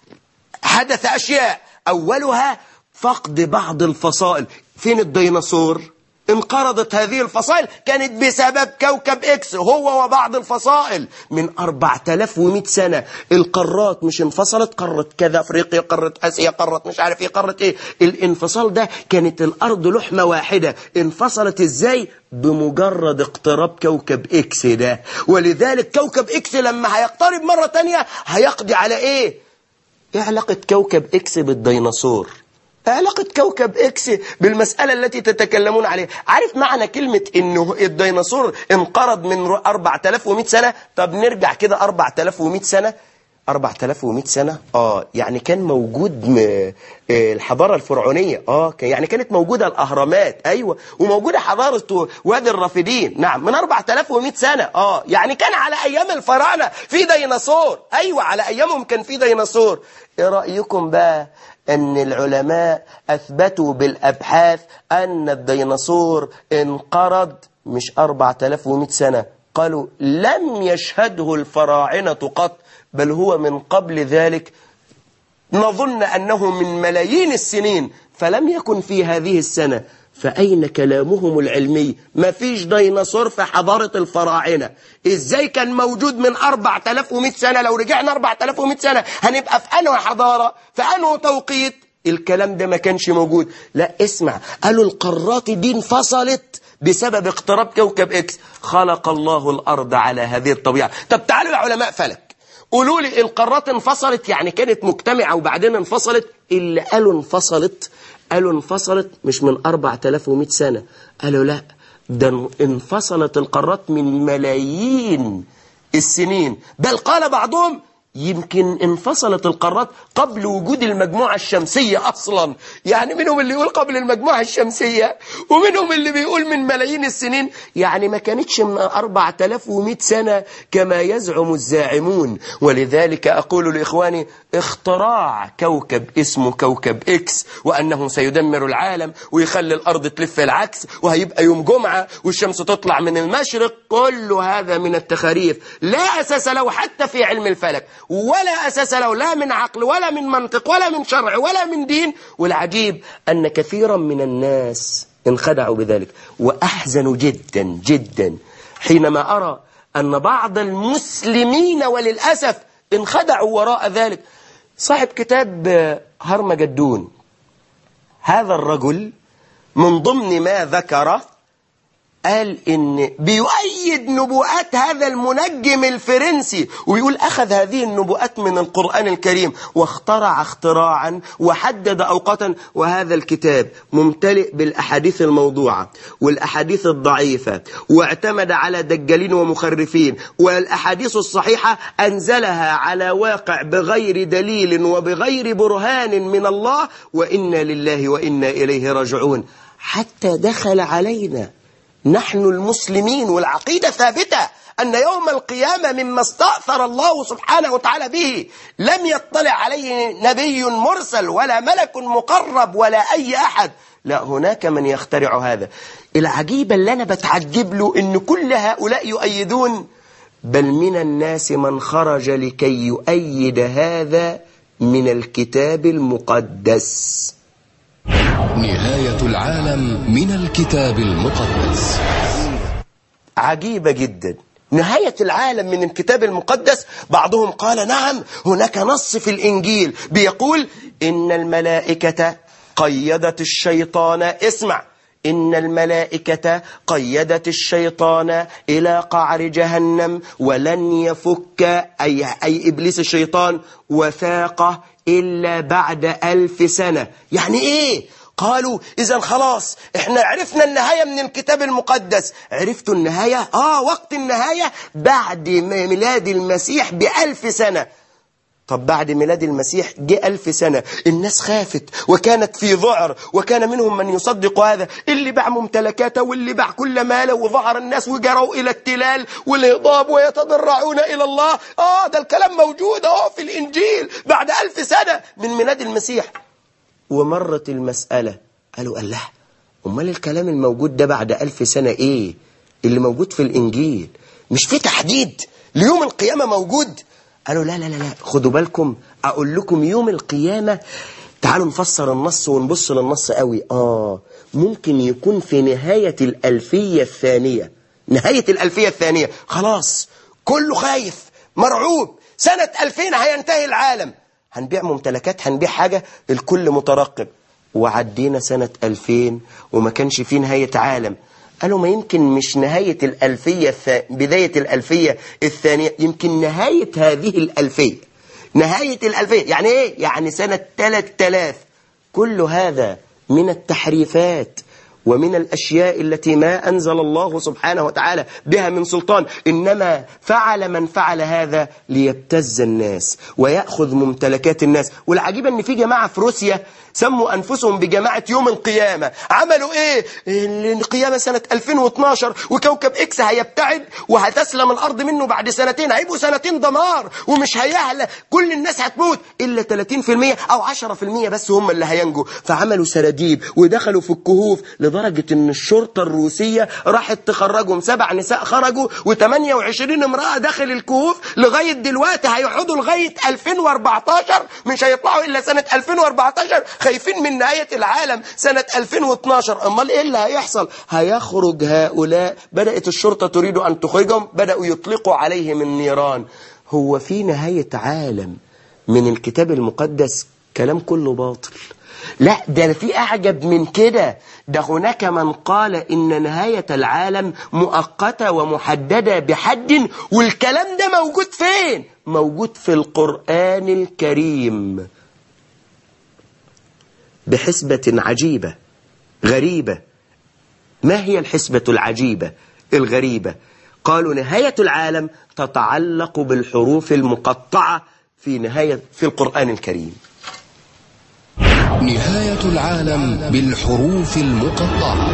حدث أشياء، أولها فقد بعض الفصائل. فين الديناصور؟ انقرضت هذه الفصائل، كانت بسبب كوكب إكس هو وبعض الفصائل. من 4100 سنة القارات مش انفصلت، قارة كذا أفريقيا، قارة آسيا، قارة مش عارف ايه، قارة ايه. الانفصال ده كانت الأرض لحمة واحدة. انفصلت ازاي؟ بمجرد اقتراب كوكب إكس ده. ولذلك كوكب إكس لما هيقترب مرة تانية هيقضي على ايه علاقة كوكب إكس بالديناصور؟ علاقة كوكب إكس بالمسألة التي تتكلمون عليها. عارف معنى كلمة إنه الديناصور انقرض من 4100 سنة؟ طب نرجع كده 4100 سنة. 4100 سنة يعني كان موجود الحضارة الفرعونية. يعني كانت موجودة الأهرامات، أيوة، وموجودة حضارة وادي الرافدين. نعم، من 4100 سنة. يعني كان على أيام الفراعنة في ديناصور. أيوة، على أيامهم كان في ديناصور. إيه رأيكم بقى أن العلماء أثبتوا بالأبحاث أن الديناصور انقرض مش 4100 سنة؟ قالوا لم يشهده الفراعنة قط، بل هو من قبل ذلك نظن أنه من ملايين السنين، فلم يكن في هذه السنة. فأين كلامهم العلمي؟ ما فيش ديناصور في حضارة الفراعنة. إزاي كان موجود من 4100 سنة؟ لو رجعنا 4100 سنة هنبقى في أنه حضارة، في أنه توقيت. الكلام ده ما كانش موجود. لا، اسمع، قالوا القارات دي انفصلت بسبب اقتراب كوكب إكس. خلق الله الأرض على هذه الطبيعة. طب تعالوا يا علماء فلك قولوا لي، القارات انفصلت يعني كانت مجتمعة وبعدين انفصلت؟ اللي قالوا انفصلت مش من 4100 سنة. قالوا لا، ده انفصلت القارات من ملايين السنين. بل قال بعضهم يمكن انفصلت القارات قبل وجود المجموعة الشمسية أصلا. يعني منهم اللي يقول قبل المجموعة الشمسية، ومنهم اللي بيقول من ملايين السنين. يعني ما كانتش من 4100 سنة كما يزعم الزاعمون. ولذلك أقول لإخواني، اختراع كوكب اسمه كوكب إكس وأنه سيدمر العالم ويخلي الأرض تلف العكس وهيبقى يوم جمعة والشمس تطلع من المشرق، كل هذا من التخاريف لا أساس له حتى في علم الفلك، ولا أساس له لا من عقل ولا من منطق ولا من شرع ولا من دين. والعجيب أن كثيرا من الناس انخدعوا بذلك، وأحزن جدا جدا حينما أرى أن بعض المسلمين وللأسف انخدعوا وراء ذلك. صاحب كتاب هرمجدون، هذا الرجل من ضمن ما ذكر قال إن بيؤيد نبوءات هذا المنجم الفرنسي، ويقول أخذ هذه النبوءات من القرآن الكريم واخترع اختراعا وحدد أوقاتا. وهذا الكتاب ممتلئ بالأحاديث الموضوعة والأحاديث الضعيفة، واعتمد على دجالين ومخرفين، والأحاديث الصحيحة أنزلها على واقع بغير دليل وبغير برهان من الله، وإنا لله وإنا إليه راجعون. حتى دخل علينا نحن المسلمين والعقيدة ثابتة أن يوم القيامة مما استأثر الله سبحانه وتعالى به لم يطلع عليه نبي مرسل ولا ملك مقرب ولا أي أحد، لا، هناك من يخترع هذا. العجيب اللي أنا بتعجب له إن كل هؤلاء يؤيدون، بل من الناس من خرج لكي يؤيد هذا من الكتاب المقدس. نهاية العالم من الكتاب المقدس. عجيبة جدا، نهاية العالم من الكتاب المقدس. بعضهم قال نعم، هناك نص في الإنجيل بيقول إن الملائكة قيدت الشيطان، اسمع، إن الملائكة قيدت الشيطان إلى قعر جهنم ولن يفك أي إبليس الشيطان وثاقه إلا بعد 1000 سنة. يعني إيه؟ قالوا إذا خلاص إحنا عرفنا النهاية من الكتاب المقدس. عرفتوا النهاية؟ وقت النهاية بعد ميلاد المسيح ب1000 سنة. طب بعد ميلاد المسيح جاء 1000 سنة، الناس خافت وكانت في ذعر، وكان منهم من يصدق هذا، اللي باع ممتلكاته واللي باع كل ماله، وظهر الناس وجروا إلى التلال والهضاب ويتضرعون إلى الله. ده الكلام موجود في الإنجيل بعد 1000 سنة من ميلاد المسيح. ومرت المسألة، قالوا الله، أمال الكلام الموجود ده بعد 1000 سنة إيه؟ اللي موجود في الإنجيل مش في تحديد ليوم القيامة موجود؟ قالوا لا لا لا، خدوا بالكم، أقول لكم يوم القيامة. تعالوا نفسر النص ونبص للنص قوي. ممكن يكون في نهاية الألفية الثانية. نهاية الألفية الثانية خلاص، كله خايف مرعوب، سنة 2000 هينتهي العالم، هنبيع ممتلكات، هنبيع حاجة، الكل مترقب. وعدينا سنة 2000 وما كانش فيه نهاية عالم. قالوا ما يمكن مش نهاية الألفية بداية الألفية الثانية، يمكن نهاية هذه الألفية. نهاية الألفية يعني إيه؟ يعني سنة 3000. كل هذا من التحريفات ومن الأشياء التي ما أنزل الله سبحانه وتعالى بها من سلطان، إنما فعل من فعل هذا ليبتز الناس ويأخذ ممتلكات الناس. والعجيب أن في جماعة في روسيا سموا أنفسهم بجماعة يوم القيامة. عملوا إيه؟ القيامة سنة 2012 وكوكب إكس هيبتعد وهتسلم الأرض منه بعد سنتين، هيبقوا سنتين دمار ومش هيهلك، كل الناس هتموت إلا 30% أو 10% بس هم اللي هينجوا. فعملوا سراديب ودخلوا في الكهوف، لدرجة أن الشرطة الروسية راحت تخرجهم. 7 نساء خرجوا و28 امرأة داخل الكهوف. لغاية دلوقتي هيقعدوا لغاية 2014، مش هيطلعوا إلا سنة 2014، خايفين من نهاية العالم سنة 2012. أمال إيه اللي هيحصل؟ هيخرج هؤلاء، بدأت الشرطة تريد أن تخرجهم، بدأوا يطلقوا عليهم النيران. هو في نهاية عالم من الكتاب المقدس؟ كلام كله باطل. لا، ده في أعجب من كده، ده هناك من قال إن نهاية العالم مؤقتة ومحددة بحد. والكلام ده موجود فين؟ موجود في القرآن الكريم بحسبة عجيبة غريبة. ما هي الحسبة العجيبة الغريبة؟ قالوا نهاية العالم تتعلق بالحروف المقطعة في القرآن الكريم. نهاية العالم بالحروف المقطعة.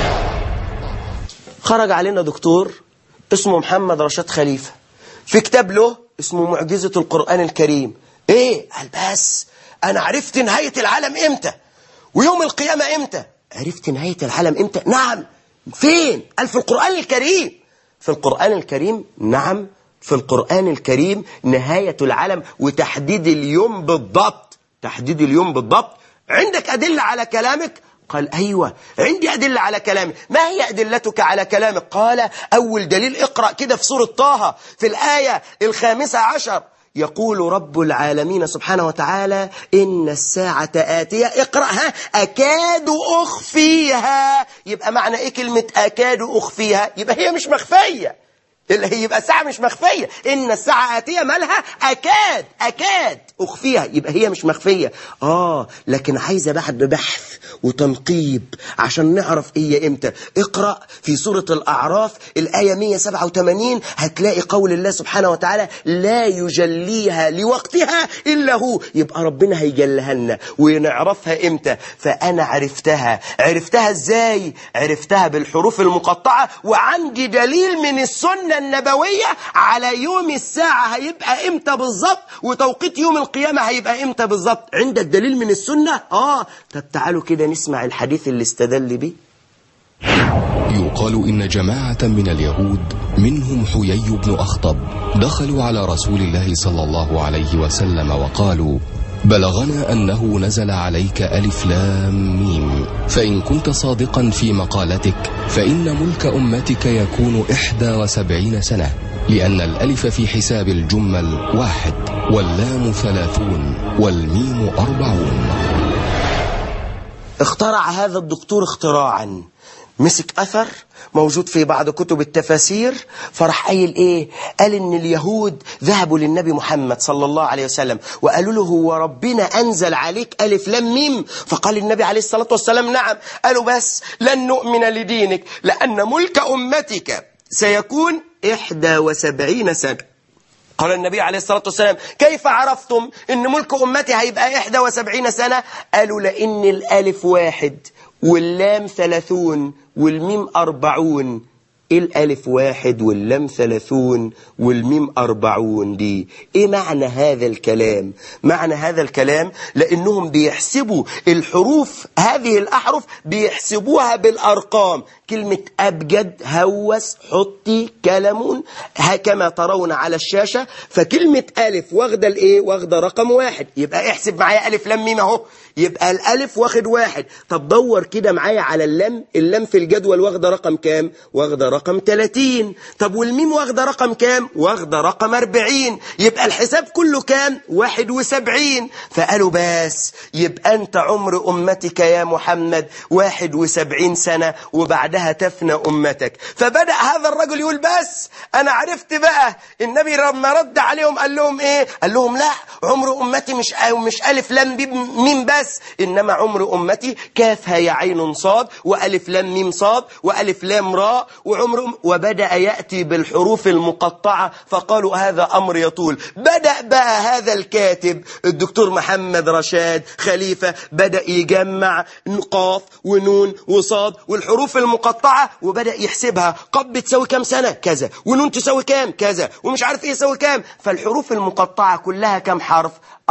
خرج علينا دكتور اسمه محمد رشاد خليفة في كتاب له اسمه معجزة القرآن الكريم. ايه؟ قال بس انا عرفت نهاية العالم امتى ويوم القيامة امتى. عرفت نهاية العالم امتى؟ نعم. فين؟ قال في القرآن الكريم. في القرآن الكريم؟ نعم، في القرآن الكريم نهاية العالم وتحديد اليوم بالضبط. تحديد اليوم بالضبط. عندك أدلة على كلامك؟ قال أيوة عندي أدلة على كلامي. ما هي أدلتك على كلامك؟ قال أول دليل اقرأ كده في سورة طه في الآية 15، يقول رب العالمين سبحانه وتعالى إن الساعة آتية، اقرأها، أكاد أخفيها. يبقى معنى إيه كلمة أكاد أخفيها؟ يبقى هي مش مخفية، اللي هي يبقى الساعة مش مخفية. إن الساعة آتية مالها؟ أكاد أخفيها، يبقى هي مش مخفية. لكن عايزة بعد بحث وتنقيب عشان نعرف إيه إمتى. اقرأ في سورة الأعراف الآية 187، هتلاقي قول الله سبحانه وتعالى لا يجليها لوقتها إلا هو. يبقى ربنا هيجلها لنا ونعرفها إمتى. فأنا عرفتها إزاي؟ عرفتها بالحروف المقطعة، وعندي دليل من السنة النبوية على يوم الساعة هيبقى إمتى بالظبط، وتوقيت يوم القيامة هيبقى إمتى بالظبط. عندك دليل من السنة؟ طب تعالوا كده نسمع الحديث اللي استدل به. يقال إن جماعة من اليهود منهم حيي بن أخطب دخلوا على رسول الله صلى الله عليه وسلم وقالوا بلغنا أنه نزل عليك ألف لام ميم، فإن كنت صادقا في مقالتك فإن ملك أمتك يكون 71 سنة، لأن الألف في حساب الجمل 1 واللام 30 والميم 40. اخترع هذا الدكتور اختراعا، مسك أثر موجود في بعض كتب التفاسير، فرح قايل إيه؟ قال إن اليهود ذهبوا للنبي محمد صلى الله عليه وسلم وقالوا له هو ربنا أنزل عليك ألف لام ميم؟ فقال النبي عليه الصلاة والسلام نعم. قالوا بس لن نؤمن لدينك لأن ملك أمتك سيكون 71 سنة. قال النبي عليه الصلاة والسلام كيف عرفتم إن ملك أمتي هيبقى 71 سنة؟ قالوا لأن الألف 1 واللام 30 والميم 40. الألف 1 واللام 30 والميم 40 دي إيه معنى هذا الكلام؟ معنى هذا الكلام لأنهم بيحسبوا الحروف، هذه الأحرف بيحسبوها بالأرقام. كلمة أبجد، هوس، حطي، كلمون، كما ترون على الشاشة. فكلمة ألف واخدة الإيه؟ واخدة رقم 1. يبقى احسب معايا ألف لام ميم أهو، يبقى الألف واخد 1. طب دور كده معايا على اللام في الجدول واخدة رقم كام؟ واخدة رقم 30. طب والميم واخدة رقم كام؟ واخدة رقم 40. يبقى الحساب كله كام؟ 71. فقالوا بس يبقى أنت عمر أمتك يا محمد 71 سنة وبعدها تفنى أمتك. فبدأ هذا الرجل يقول بس أنا عرفت بقى. النبي لما رد عليهم قال لهم إيه؟ قال لهم لا، عمر أمتي مش ألف لام ميم بس، إنما عمر أمتي كاف هاء عين صاد وألف لام ميم صاد وألف لام راء وبدأ يأتي بالحروف المقطعة. فقالوا هذا أمر يطول. بدأ بقى هذا الكاتب الدكتور محمد رشاد خليفة بدأ يجمع قاف ونون وصاد والحروف المقطعة وبدأ يحسبها. قاف بتساوي كام سنة؟ كذا. ونون تساوي كام؟ كذا. ومش عارف إيه يساوي كام. فالحروف المقطعة كلها كام حرف؟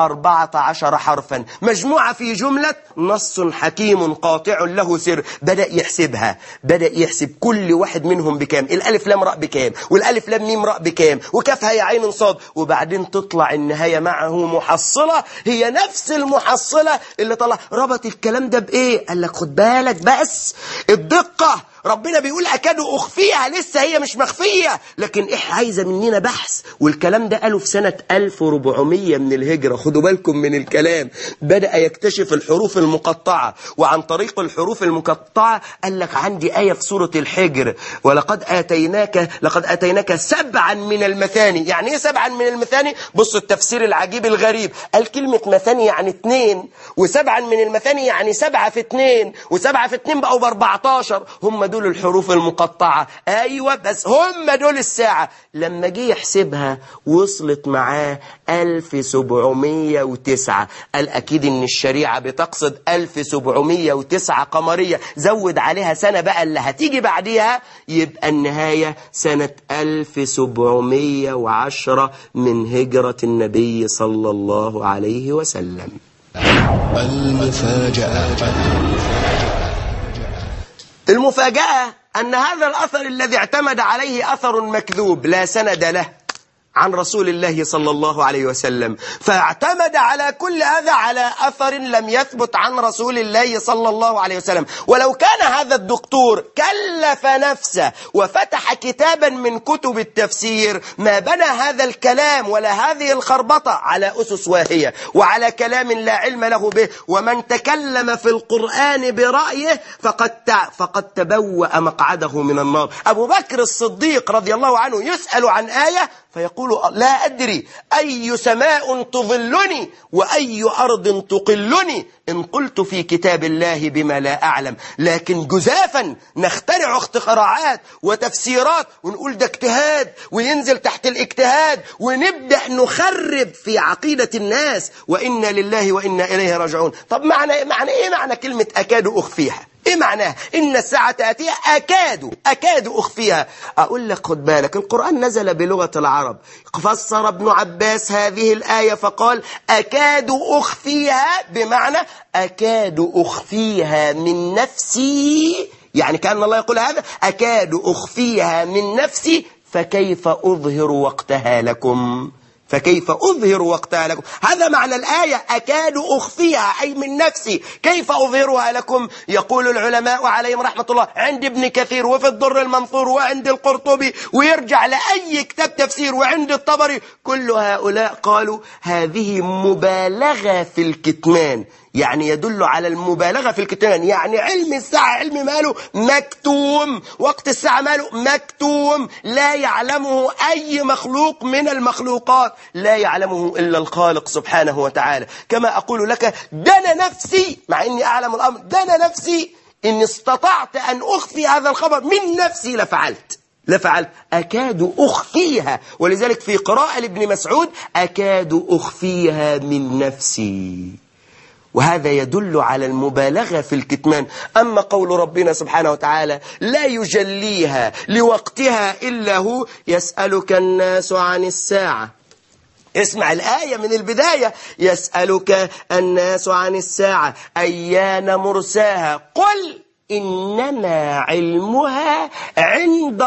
14 حرفا مجموعة في جملة نص حكيم قاطع له سر. بدأ يحسبها، بدأ يحسب كل واحد منهم بكام، الألف لام راء بكام، والألف لام ميم راء بكام، وكاف هاء عين صاد. وبعدين تطلع النهاية معه محصلة هي نفس المحصلة اللي طلع. ربط الكلام ده بإيه؟ قال لك خد بالك بس الدقة، ربنا بيقول أكاد أخفيها، لسه هي مش مخفية، لكن إيه عايزة مننا بحث. والكلام ده قالوا في سنة 1400 من الهجرة. خدوا بالكم من الكلام. بدأ يكتشف الحروف المقطعة، وعن طريق الحروف المقطعة قال لك عندي آية في سورة الحجر لقد آتيناك 7 من المثاني. يعني إيه 7 من المثاني؟ بص التفسير العجيب الغريب. قال كلمة مثاني يعني 2، و7 من المثاني يعني 7 في 2، و7 في 2 بقوا ب14. هم دول الحروف المقطعة. أيوة بس هم دول الساعة. لما جه يحسبها وصلت معاه 1709. قال أكيد إن الشريعة بتقصد 1709 قمرية، زود عليها سنة بقى اللي هتيجي بعديها، يبقى النهاية سنة 1710 من هجرة النبي صلى الله عليه وسلم. المفاجأة أن هذا الأثر الذي اعتمد عليه أثر مكذوب لا سند له. عن رسول الله صلى الله عليه وسلم، فاعتمد على كل هذا على أثر لم يثبت عن رسول الله صلى الله عليه وسلم. ولو كان هذا الدكتور كلف نفسه وفتح كتابا من كتب التفسير ما بنى هذا الكلام ولا هذه الخربطة على أسس واهية وعلى كلام لا علم له به. ومن تكلم في القرآن برأيه فقد تبوأ مقعده من النار. أبو بكر الصديق رضي الله عنه يسأل عن آية فيقول لا أدري أي سماء تظلني وأي أرض تقلني إن قلت في كتاب الله بما لا أعلم. لكن جزافا نخترع اختراعات وتفسيرات ونقول ده اجتهاد وينزل تحت الاجتهاد ونبدأ نخرب في عقيدة الناس، وإنا لله وإنا إليه راجعون. طب معنى إيه معنى كلمة أكاد أخفيها؟ ايه معناها؟ ان الساعة تأتيها اكاد اخفيها. اقول لك خد بالك، القرآن نزل بلغة العرب. فسر ابن عباس هذه الآية فقال اكاد اخفيها بمعنى اكاد اخفيها من نفسي، يعني كأن الله يقول هذا اكاد اخفيها من نفسي فكيف اظهر وقتها لكم، فكيف أظهر وقتها لكم. هذا معنى الآية أكاد أخفيها أي من نفسي، كيف أظهرها لكم؟ يقول العلماء عليهم رحمة الله عند ابن كثير وفي الضر المنثور وعند القرطبي ويرجع لأي كتاب تفسير وعند الطبري، كل هؤلاء قالوا هذه مبالغة في الكتمان، يعني يدل على المبالغة في الكتمان. يعني علم الساعة علم ماله مكتوم، وقت الساعة ماله مكتوم، لا يعلمه أي مخلوق من المخلوقات، لا يعلمه إلا الخالق سبحانه وتعالى. كما أقول لك دنا نفسي، مع إني أعلم الأمر، دنا نفسي إن استطعت أن أخفي هذا الخبر من نفسي لفعلت أكاد أخفيها. ولذلك في قراءة لابن مسعود أكاد أخفيها من نفسي، وهذا يدل على المبالغة في الكتمان. أما قول ربنا سبحانه وتعالى لا يجليها لوقتها إلا هو يسألك الناس عن الساعة، اسمع الآية من البداية، يسألك الناس عن الساعة أيان مرساها قل إنما علمها عند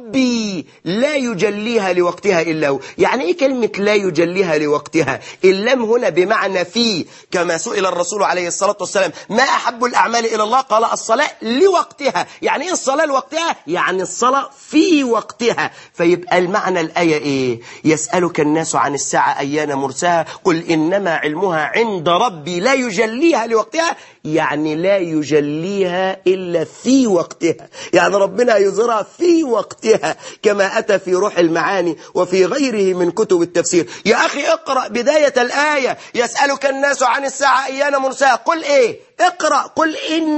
ربي لا يجليها لوقتها إلا هو. يعني إيه كلمة لا يجليها لوقتها؟ اللام هنا بمعنى في، كما سئل الرسول عليه الصلاة والسلام ما أحب الأعمال إلى الله؟ قال الصلاة لوقتها. يعني إيه الصلاة لوقتها؟ يعني الصلاة في وقتها. فيبقى المعنى الآية إيه؟ يسألك الناس عن الساعة أيان مرساها قل إنما علمها عند ربي لا يجليها لوقتها، يعني لا يجليها إلا في وقتها، يعني ربنا يظهرها في وقتها، كما أتى في روح المعاني وفي غيره من كتب التفسير. يا أخي اقرأ بداية الآية، يسألك الناس عن الساعة أيان مرساها، قل إيه؟ اقرأ قل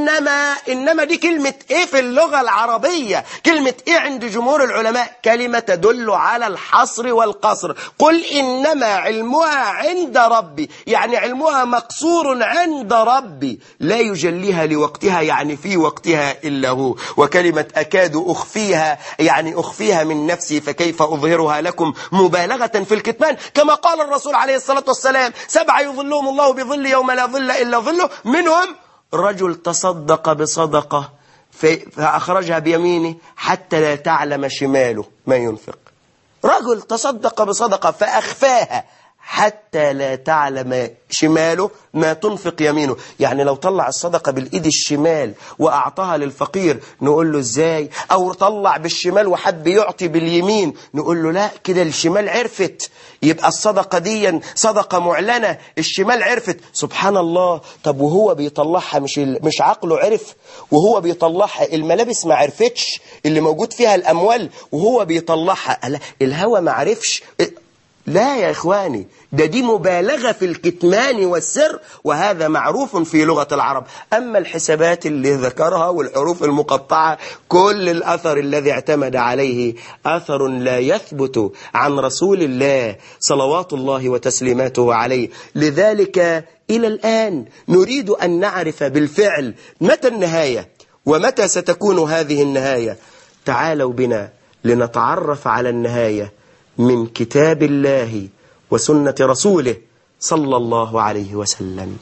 إنما دي كلمة إيه في اللغة العربية؟ كلمة إيه عند جمهور العلماء؟ كلمة تدل على الحصر والقصر. قل إنما علمها عند ربي، يعني علمها مقصور عند ربي لا يجليها لوقتها، يعني في وقتها إلا هو. وكلمة أكاد أخفيها يعني أخفيها من نفسي فكيف أظهرها لكم، مبالغة في الكتمان. كما قال الرسول عليه الصلاة والسلام 7 يظلهم الله بظل يوم لا ظل إلا ظله، منهم رجل تصدق بصدقة فأخرجها بيمينه حتى لا تعلم شماله ما ينفق. رجل تصدق بصدقة فأخفاها حتى لا تعلم شماله ما تنفق يمينه. يعني لو طلع الصدقة بالإيد الشمال وأعطاها للفقير نقول له إزاي؟ أو طلع بالشمال وحب يعطي باليمين نقول له لا، كده الشمال عرفت، يبقى الصدقة دي صدقة معلنة، الشمال عرفت. سبحان الله. طب وهو بيطلعها مش عقله عرف؟ وهو بيطلعها الملابس ما عرفتش اللي موجود فيها الأموال وهو بيطلعها؟ الهوى ما عرفش؟ لا يا إخواني، دي مبالغة في الكتمان والسر، وهذا معروف في لغة العرب. أما الحسابات اللي ذكرها والحروف المقطعة، كل الأثر الذي اعتمد عليه أثر لا يثبت عن رسول الله صلوات الله وتسليماته عليه. لذلك إلى الآن نريد أن نعرف بالفعل متى النهاية ومتى ستكون هذه النهاية. تعالوا بنا لنتعرف على النهاية من كتاب الله وسنة رسوله صلى الله عليه وسلم.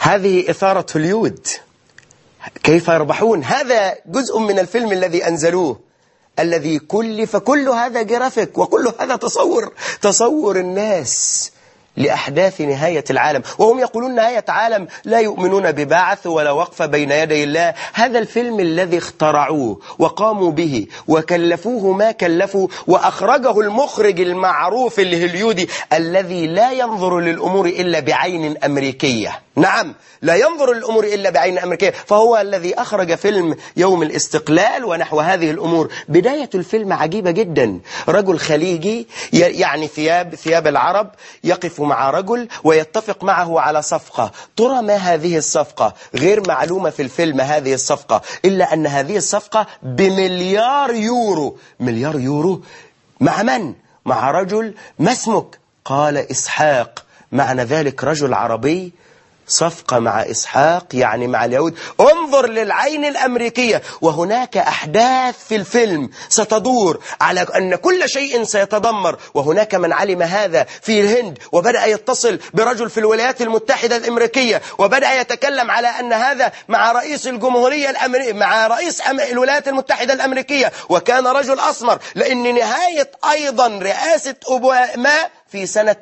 هذه إثارة هوليود، كيف يربحون. هذا جزء من الفيلم الذي أنزلوه، الذي كلف كل هذا جرافيك وكل هذا تصور الناس لأحداث نهاية العالم، وهم يقولون نهاية عالم، لا يؤمنون ببعث ولا وقف بين يدي الله. هذا الفيلم الذي اخترعوه وقاموا به وكلفوه ما كلفوا، وأخرجه المخرج المعروف الهوليودي الذي لا ينظر للأمور إلا بعين أمريكية. نعم، لا ينظر للأمور إلا بعين أمريكية، فهو الذي أخرج فيلم يوم الاستقلال ونحو هذه الأمور. بداية الفيلم عجيبة جدا، رجل خليجي يعني ثياب العرب يقف مع رجل ويتفق معه على صفقة. ترى ما هذه الصفقة؟ غير معلومة في الفيلم هذه الصفقة، إلا أن هذه الصفقة بمليار يورو. مليار يورو مع من؟ مع رجل ما اسمك؟ قال إسحاق. معنى ذلك رجل عربي، صفقة مع إسحاق يعني مع اليهود. انظر للعين الأمريكية. وهناك أحداث في الفيلم ستدور على أن كل شيء سيتدمر، وهناك من علم هذا في الهند وبدأ يتصل برجل في الولايات المتحدة الأمريكية وبدأ يتكلم على أن هذا مع رئيس الجمهورية مع رئيس الولايات المتحدة الأمريكية، وكان رجل أسمر، لأن نهاية أيضا رئاسة أوباما في سنة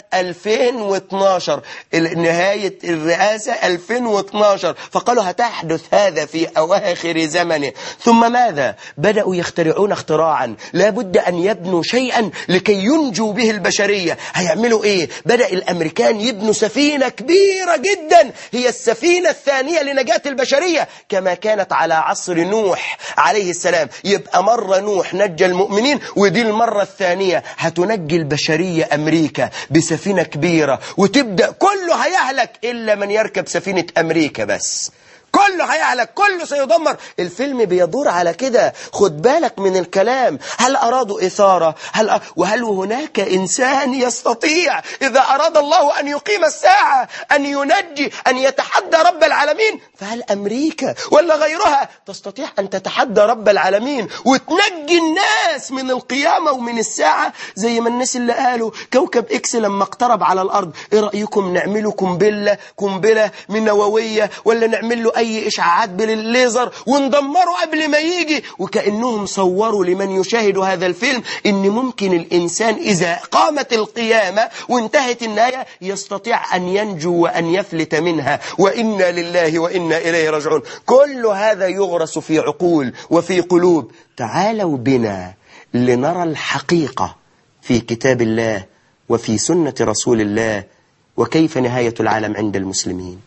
2012، نهاية الرئاسة 2012، فقالوا هتحدث هذا في أواخر زمنه. ثم ماذا؟ بدأوا يخترعون اختراعا، لابد أن يبنوا شيئا لكي ينجوا به البشرية. هيعملوا إيه؟ بدأ الأمريكان يبنوا سفينة كبيرة جدا، هي السفينة الثانية لنجاة البشرية، كما كانت على عصر نوح عليه السلام. يبقى مرة نوح نجى المؤمنين، ودي المرة الثانية هتنجي البشرية أمريكا بسفينة كبيرة، وتبدأ كله هيهلك إلا من يركب سفينة أمريكا بس. كله هيهلك، كله سيدمر. الفيلم بيدور على كده. خد بالك من الكلام. هل أرادوا إثارة؟ وهل هناك إنسان يستطيع إذا أراد الله أن يقيم الساعة أن ينجي، أن يتحدى رب العالمين؟ فهل أمريكا ولا غيرها تستطيع أن تتحدى رب العالمين وتنجي الناس من القيامة ومن الساعة؟ زي ما الناس اللي قالوا كوكب إكس لما اقترب على الأرض، إيه رأيكم نعمله قنبلة من نووية، ولا نعمل له أي إشعاعات بالليزر وندمره قبل ما يجي؟ وكأنهم صوروا لمن يشاهد هذا الفيلم إن ممكن الإنسان إذا قامت القيامة وانتهت النهاية يستطيع أن ينجو وأن يفلت منها. وإنا لله وإنا إليه راجعون. كل هذا يغرس في عقول وفي قلوب. تعالوا بنا لنرى الحقيقة في كتاب الله وفي سنة رسول الله، وكيف نهاية العالم عند المسلمين.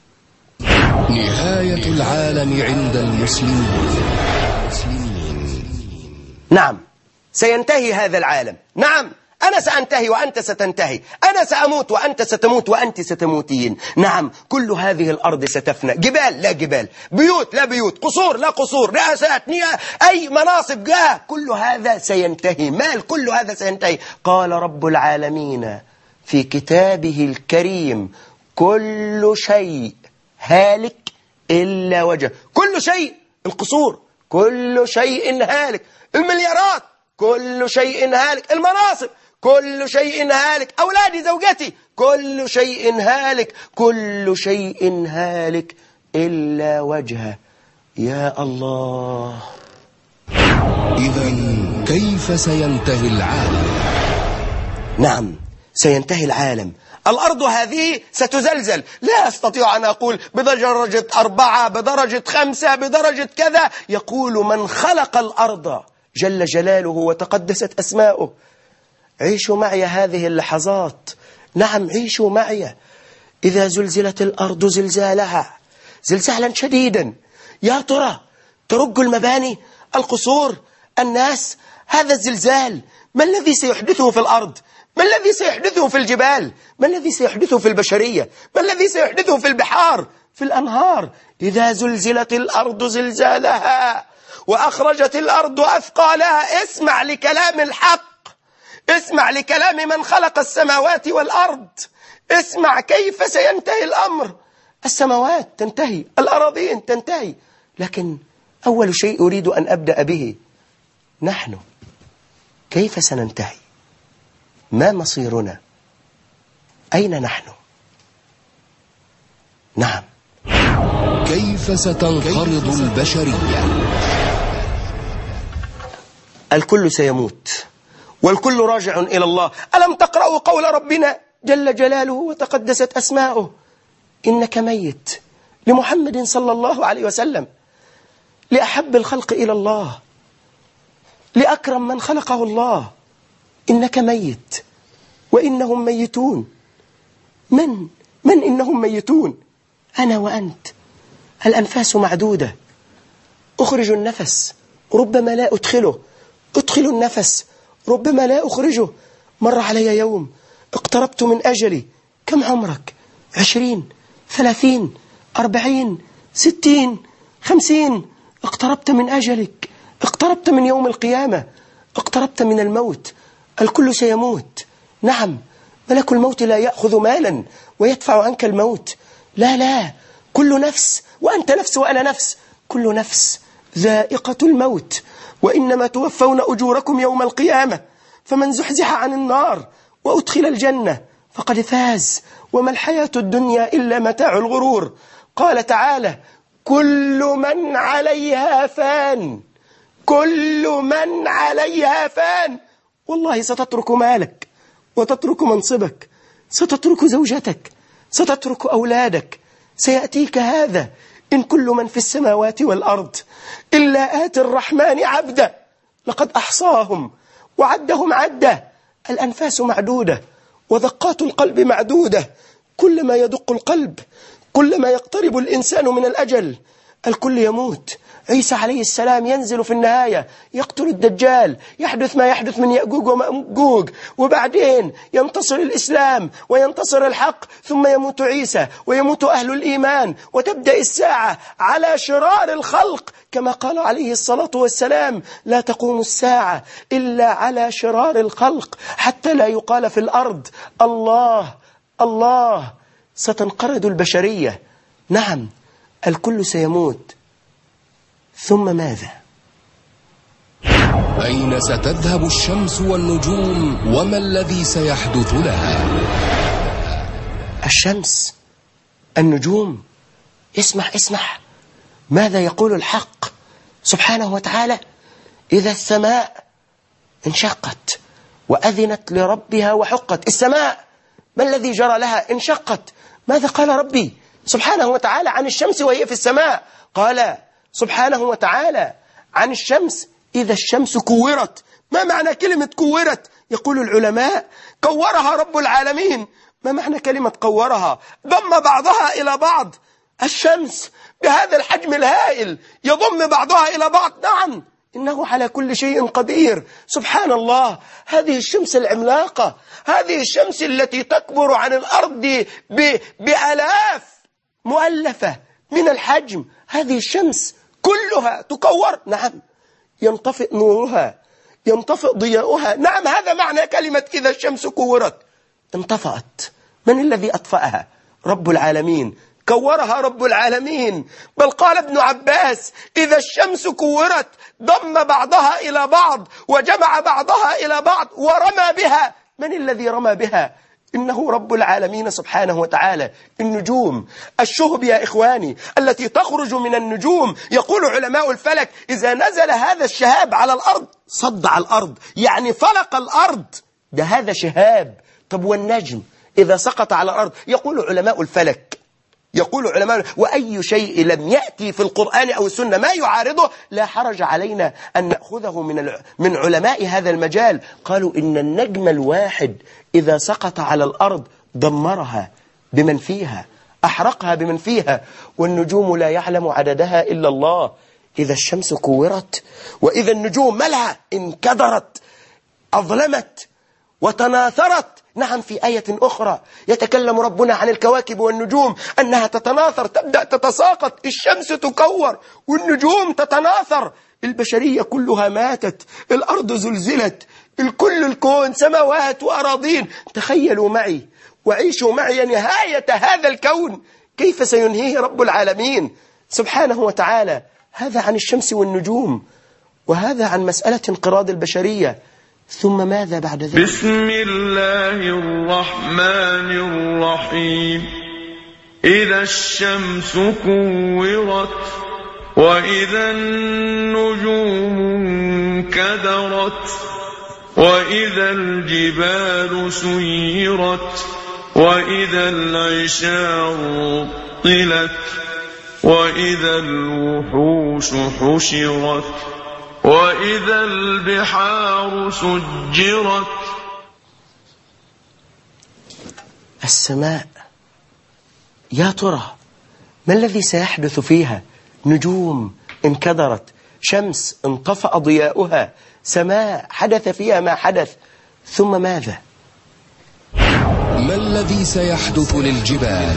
نهاية العالم عند المسلمين. نعم، سينتهي هذا العالم. نعم، أنا سأنتهي وأنت ستنتهي، أنا سأموت وأنت ستموت وأنت ستموتين. نعم، كل هذه الأرض ستفنى، جبال لا جبال، بيوت لا بيوت، قصور لا قصور، رئاسات، أي مناصب جاه، كل هذا سينتهي، مال، كل هذا سينتهي. قال رب العالمين في كتابه الكريم: كل شيء هالك إلا وجهه. كل شيء، القصور كل شيء هالك، المليارات كل شيء هالك، المناصب كل شيء هالك، أولادي زوجتي كل شيء هالك، كل شيء هالك إلا وجهه. يا الله، إذن كيف سينتهي العالم؟ نعم، سينتهي العالم. الأرض هذه ستزلزل، لا أستطيع أن أقول بدرجة 4 بدرجة 5 بدرجة كذا. يقول من خلق الأرض جل جلاله وتقدست أسماؤه. عيشوا معي هذه اللحظات. نعم، عيشوا معي. إذا زلزلت الأرض زلزالها زلزالا شديدا، يا ترى ترج المباني، القصور، الناس، هذا الزلزال ما الذي سيحدثه في الأرض؟ ما الذي سيحدثه في الجبال؟ ما الذي سيحدثه في البشرية؟ ما الذي سيحدثه في البحار، في الأنهار؟ إذا زلزلت الأرض زلزالها وأخرجت الأرض أثقالها. اسمع لكلام الحق، اسمع لكلام من خلق السماوات والأرض. اسمع كيف سينتهي الأمر. السماوات تنتهي، الأراضين تنتهي، لكن أول شيء أريد أن أبدأ به، نحن كيف سننتهي؟ ما مصيرنا؟ أين نحن؟ نعم، كيف ستنقرض البشرية؟ الكل سيموت والكل راجع إلى الله. ألم تقرأوا قول ربنا جل جلاله وتقدست أسماؤه إنك ميت، لمحمد صلى الله عليه وسلم، لأحب الخلق إلى الله، لأكرم من خلقه الله، إنك ميت وإنهم ميتون. من إنهم ميتون؟ أنا وأنت. الأنفاس معدودة، أخرج النفس ربما لا أدخله، أدخل النفس ربما لا أخرجه. مر علي يوم اقتربت من أجلي. كم عمرك؟ 20 30 40 60 50. اقتربت من أجلك، اقتربت من يوم القيامة، اقتربت من الموت. الكل سيموت. نعم، ملك الموت لا يأخذ مالا ويدفع عنك الموت. لا، كل نفس، وأنت نفس وأنا نفس، كل نفس ذائقة الموت. وإنما توفون أجوركم يوم القيامة، فمن زحزح عن النار وأدخل الجنة فقد فاز، وما الحياة الدنيا إلا متاع الغرور. قال تعالى كل من عليها فان، كل من عليها فان. والله ستترك مالك وتترك منصبك، ستترك زوجتك، ستترك أولادك، سيأتيك هذا. إن كل من في السماوات والأرض إلا آتي الرحمن عبدا، لقد أحصاهم وعدهم عدا. الأنفاس معدودة ودقات القلب معدودة. كلما يدق القلب كلما يقترب الإنسان من الأجل. الكل يموت. عيسى عليه السلام ينزل في النهاية يقتل الدجال، يحدث ما يحدث من يأجوج ومأجوج، وبعدين ينتصر الإسلام وينتصر الحق، ثم يموت عيسى ويموت أهل الإيمان، وتبدأ الساعة على شرار الخلق كما قال عليه الصلاة والسلام لا تقوم الساعة إلا على شرار الخلق، حتى لا يقال في الأرض الله الله. ستنقرض البشرية. نعم، الكل سيموت. ثم ماذا؟ أين ستذهب الشمس والنجوم وما الذي سيحدث لها؟ الشمس، النجوم. اسمح ماذا يقول الحق سبحانه وتعالى؟ إذا السماء انشقت وأذنت لربها وحقت. السماء ما الذي جرى لها؟ انشقت. ماذا قال ربي سبحانه وتعالى عن الشمس وهي في السماء؟ قال سبحانه وتعالى عن الشمس إذا الشمس كورت. ما معنى كلمة كورت؟ يقول العلماء كورها رب العالمين. ما معنى كلمة كورها؟ ضم بعضها إلى بعض. الشمس بهذا الحجم الهائل يضم بعضها إلى بعض. نعم، إنه على كل شيء قدير. سبحان الله. هذه الشمس العملاقة، هذه الشمس التي تكبر عن الأرض بآلاف مؤلفة من الحجم، هذه الشمس كلها تكور. نعم، ينطفئ نورها، ينطفئ ضياؤها. نعم، هذا معنى كلمة إذا الشمس كورت. انطفأت. من الذي أطفأها؟ رب العالمين. كورها رب العالمين. بل قال ابن عباس إذا الشمس كورت ضم بعضها إلى بعض وجمع بعضها إلى بعض ورمى بها. من الذي رمى بها؟ إنه رب العالمين سبحانه وتعالى. النجوم، الشهب يا إخواني التي تخرج من النجوم. يقول علماء الفلك إذا نزل هذا الشهاب على الأرض صدع الأرض، يعني فلق الأرض. ده هذا شهاب. طب والنجم إذا سقط على الأرض؟ يقول علماء الفلك، يقول علماء وأي شيء لم يأتي في القرآن أو السنة ما يعارضه لا حرج علينا أن نأخذه من علماء هذا المجال. قالوا إن النجم الواحد إذا سقط على الأرض دمرها بمن فيها، أحرقها بمن فيها، والنجوم لا يعلم عددها إلا الله. إذا الشمس كورت وإذا النجوم ملها انكدرت، أظلمت وتناثرت. نعم، في آية أخرى يتكلم ربنا عن الكواكب والنجوم أنها تتناثر، تبدأ تتساقط. الشمس تكور والنجوم تتناثر. البشرية كلها ماتت، الأرض زلزلت، الكون سماوات وأراضين. تخيلوا معي وعيشوا معي نهاية هذا الكون كيف سينهيه رب العالمين سبحانه وتعالى. هذا عن الشمس والنجوم، وهذا عن مسألة انقراض البشرية. ثم ماذا بعد ذلك؟ بسم الله الرحمن الرحيم. إذا الشمس كورت وإذا النجوم انكدرت وإذا الجبال سيرت وإذا العشار طلت وإذا الوحوش حشرت وإذا البحار سجرت. السماء يا ترى ما الذي سيحدث فيها؟ نجوم انكدرت، شمس انطفأ ضياؤها، سماء حدث فيها ما حدث، ثم ماذا؟ ما الذي سيحدث للجبال؟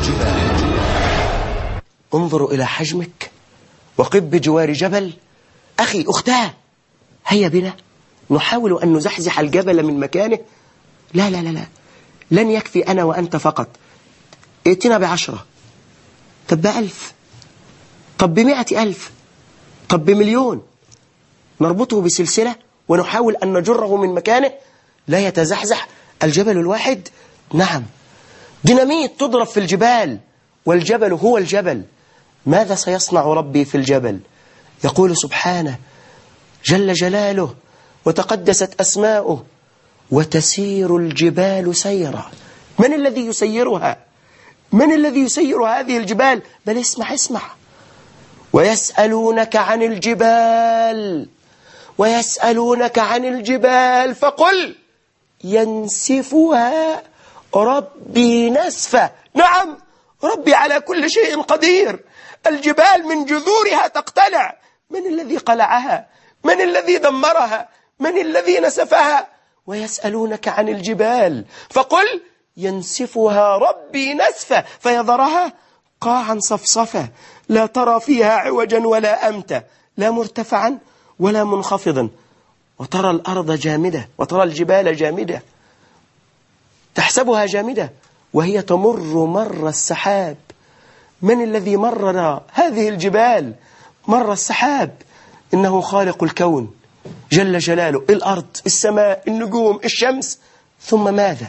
انظروا إلى حجمك وقف بجوار جبل. أخي أختاه، هيا بنا نحاول أن نزحزح الجبل من مكانه. لا لا لا لا، لن يكفي أنا وأنت فقط. ائتنا ب10، طب ب1000، طب ب100,000، طب ب1,000,000. نربطه بسلسلة ونحاول أن نجره من مكانه لا يتزحزح الجبل الواحد. نعم، ديناميت تضرب في الجبال، والجبل هو الجبل. ماذا سيصنع ربي في الجبل؟ يقول سبحانه جل جلاله وتقدست أسماؤه وتسير الجبال سيرا. من الذي يسيرها؟ من الذي يسير هذه الجبال؟ بل اسمع اسمع. ويسألونك عن الجبال ويسألونك عن الجبال فقل ينسفها ربي نسفا. نعم، ربي على كل شيء قدير. الجبال من جذورها تقتلع. من الذي قلعها؟ من الذي دمرها؟ من الذي نسفها؟ ويسألونك عن الجبال فقل ينسفها ربي نسفا فيذرها قاعا صفصفا لا ترى فيها عوجا ولا أمتا، لا مرتفعا ولا منخفضا. وترى الأرض جامدة وترى الجبال جامدة، تحسبها جامدة وهي تمر مر السحاب. من الذي مرر هذه الجبال؟ مر السحاب. إنه خالق الكون جل جلاله، الأرض، السماء، النجوم، الشمس، ثم ماذا؟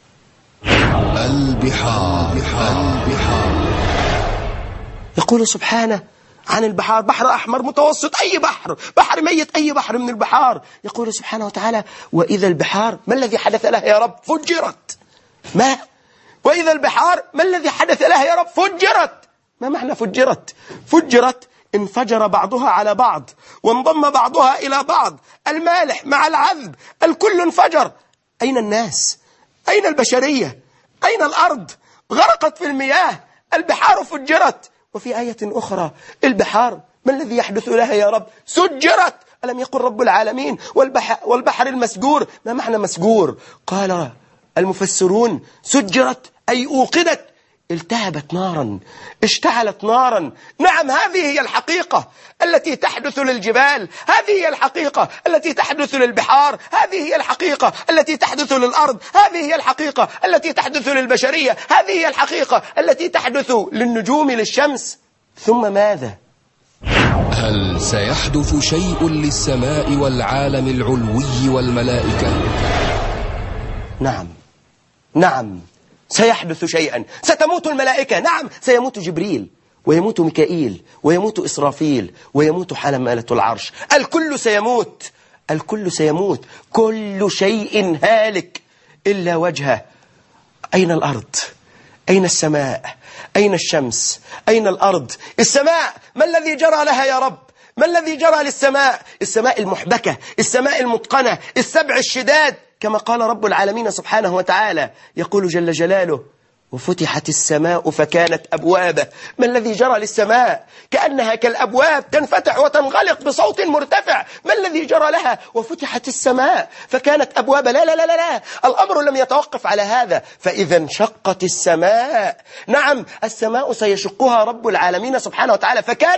البحار. يقول سبحانه عن البحار، بحر أحمر، متوسط، أي بحر، بحر ميت، أي بحر من البحار. يقول سبحانه وتعالى وإذا البحار ما الذي حدث لها يا رب؟ فجرت. ما؟ وإذا البحار ما الذي حدث لها يا رب؟ فجرت. ما معنى فجرت؟ فجرت انفجر بعضها على بعض وانضم بعضها إلى بعض، المالح مع العذب، الكل انفجر. أين الناس؟ أين البشرية؟ أين الأرض؟ غرقت في المياه، البحار فجرت. وفي آية أخرى البحار ما الذي يحدث لها يا رب؟ سجرت. ألم يقل رب العالمين والبحر المسجور؟ ما معنى مسجور؟ قال المفسرون سجرت أي أوقدت، التهبت نارا، اشتعلت نارا. نعم، هذه هي الحقيقة التي تحدث للجبال، هذه هي الحقيقة التي تحدث للبحار، هذه هي الحقيقة التي تحدث للأرض، هذه هي الحقيقة التي تحدث للبشرية، هذه هي الحقيقة التي تحدث للنجوم، للشمس. ثم ماذا؟ هل سيحدث شيء للسماء والعالم العلوي والملائكة؟ نعم نعم، سيحدث شيئا. ستموت الملائكة، نعم، سيموت جبريل ويموت ميكائيل ويموت إسرافيل ويموت حملة العرش. الكل سيموت، الكل سيموت، كل شيء هالك إلا وجهه. أين الأرض؟ أين السماء؟ أين الشمس؟ أين الأرض؟ السماء ما الذي جرى لها يا رب؟ ما الذي جرى للسماء؟ السماء المحبكة، السماء المتقنة، السبع الشداد، كما قال رب العالمين سبحانه وتعالى. يقول جل جلاله وفتحت السماء فكانت أبوابا. ما الذي جرى للسماء؟ كأنها كالأبواب تنفتح وتنغلق بصوت مرتفع. ما الذي جرى لها؟ وفتحت السماء فكانت أبوابا. لا لا لا لا، الأمر لم يتوقف على هذا. فإذا انشقت السماء، نعم، السماء سيشقها رب العالمين سبحانه وتعالى فكانت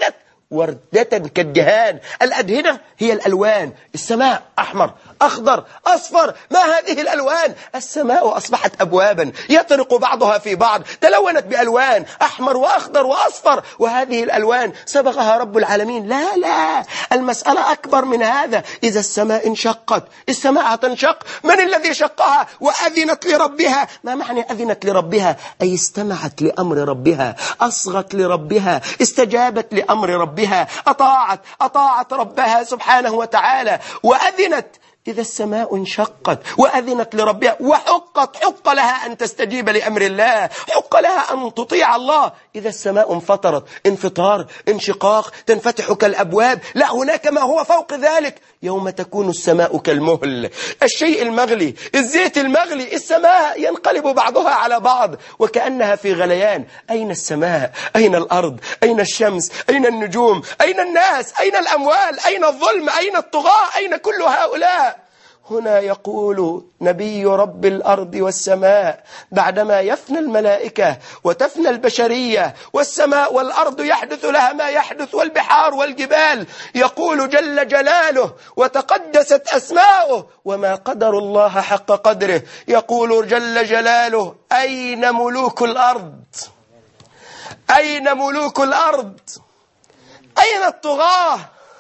وردة كالدهان. الأدهنة هي الألوان، السماء أحمر أخضر أصفر، ما هذه الألوان؟ السماء أصبحت أبوابا يطرق بعضها في بعض، تلونت بألوان أحمر وأخضر وأصفر، وهذه الألوان صبغها رب العالمين. لا، المسألة أكبر من هذا. إذا السماء انشقت، السماء تنشق، من الذي شقها؟ وأذنت لربها. ما معنى أذنت لربها؟ أي استمعت لأمر ربها، أصغت لربها، استجابت لأمر ربها، أطاعت ربها سبحانه وتعالى وأذنت. إذا السماء انشقت وأذنت لربها حق لها أن تستجيب لأمر الله، حق لها أن تطيع الله. إذا السماء انفطرت انفطار انشقاق تنفتح كالأبواب. لا، هناك ما هو فوق ذلك. يوم تكون السماء كالمهل، الشيء المغلي، الزيت المغلي، السماء ينقلب بعضها على بعض وكأنها في غليان. أين السماء؟ أين الأرض؟ أين الشمس؟ أين النجوم؟ أين الناس؟ أين الأموال؟ أين الظلم؟ أين الطغاة؟ أين كل هؤلاء؟ هنا يقول نبي رب الأرض والسماء بعدما يفنى الملائكة وتفنى البشرية والسماء والأرض يحدث لها ما يحدث والبحار والجبال، يقول جل جلاله وتقدست أسماؤه وما قدر الله حق قدره، يقول جل جلاله أين ملوك الأرض؟ أين ملوك الأرض؟ أين الطغاة؟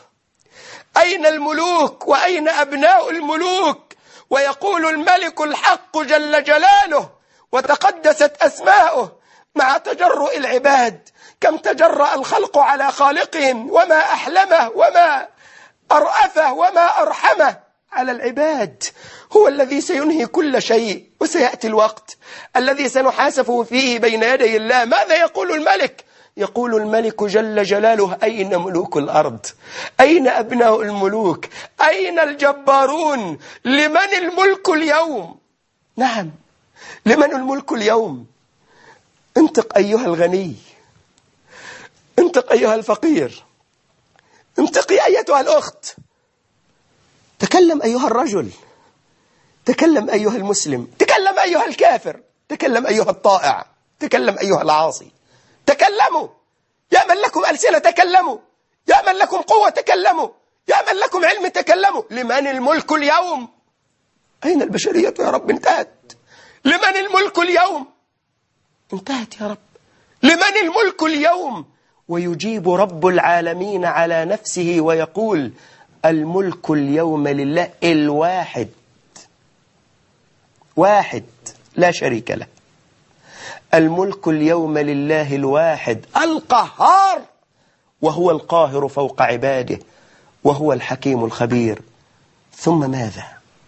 أين الملوك وأين أبناء الملوك؟ ويقول الملك الحق جل جلاله وتقدست أسماؤه مع تجرؤ العباد. كم تجرأ الخلق على خالقهم، وما أحلمه وما أرأفه وما أرحمه على العباد. هو الذي سينهي كل شيء، وسيأتي الوقت الذي سنحاسب فيه بين يدي الله. ماذا يقول الملك؟ يقول الملك جل جلاله أين ملوك الأرض؟ أين أبناء الملوك؟ أين الجبارون؟ لمن الملك اليوم؟ نعم، لمن الملك اليوم؟ انطق أيها الغني، انطق أيها الفقير، انطقي أيتها الأخت، تكلم أيها الرجل، تكلم أيها المسلم، تكلم أيها الكافر، تكلم أيها الطائع، تكلم أيها العاصي. تكلموا يا من لكم ألسنة، تكلموا يا من لكم قوة، تكلموا يا من لكم علم، تكلموا. لمن الملك اليوم؟ أين البشرية يا رب؟ انتهت. لمن الملك اليوم؟ انتهت يا رب. لمن الملك اليوم؟ ويجيب رب العالمين على نفسه ويقول الملك اليوم لله الواحد، واحد لا شريك له. الملك اليوم لله الواحد القهار، وهو القاهر فوق عباده، وهو الحكيم الخبير. ثم ماذا؟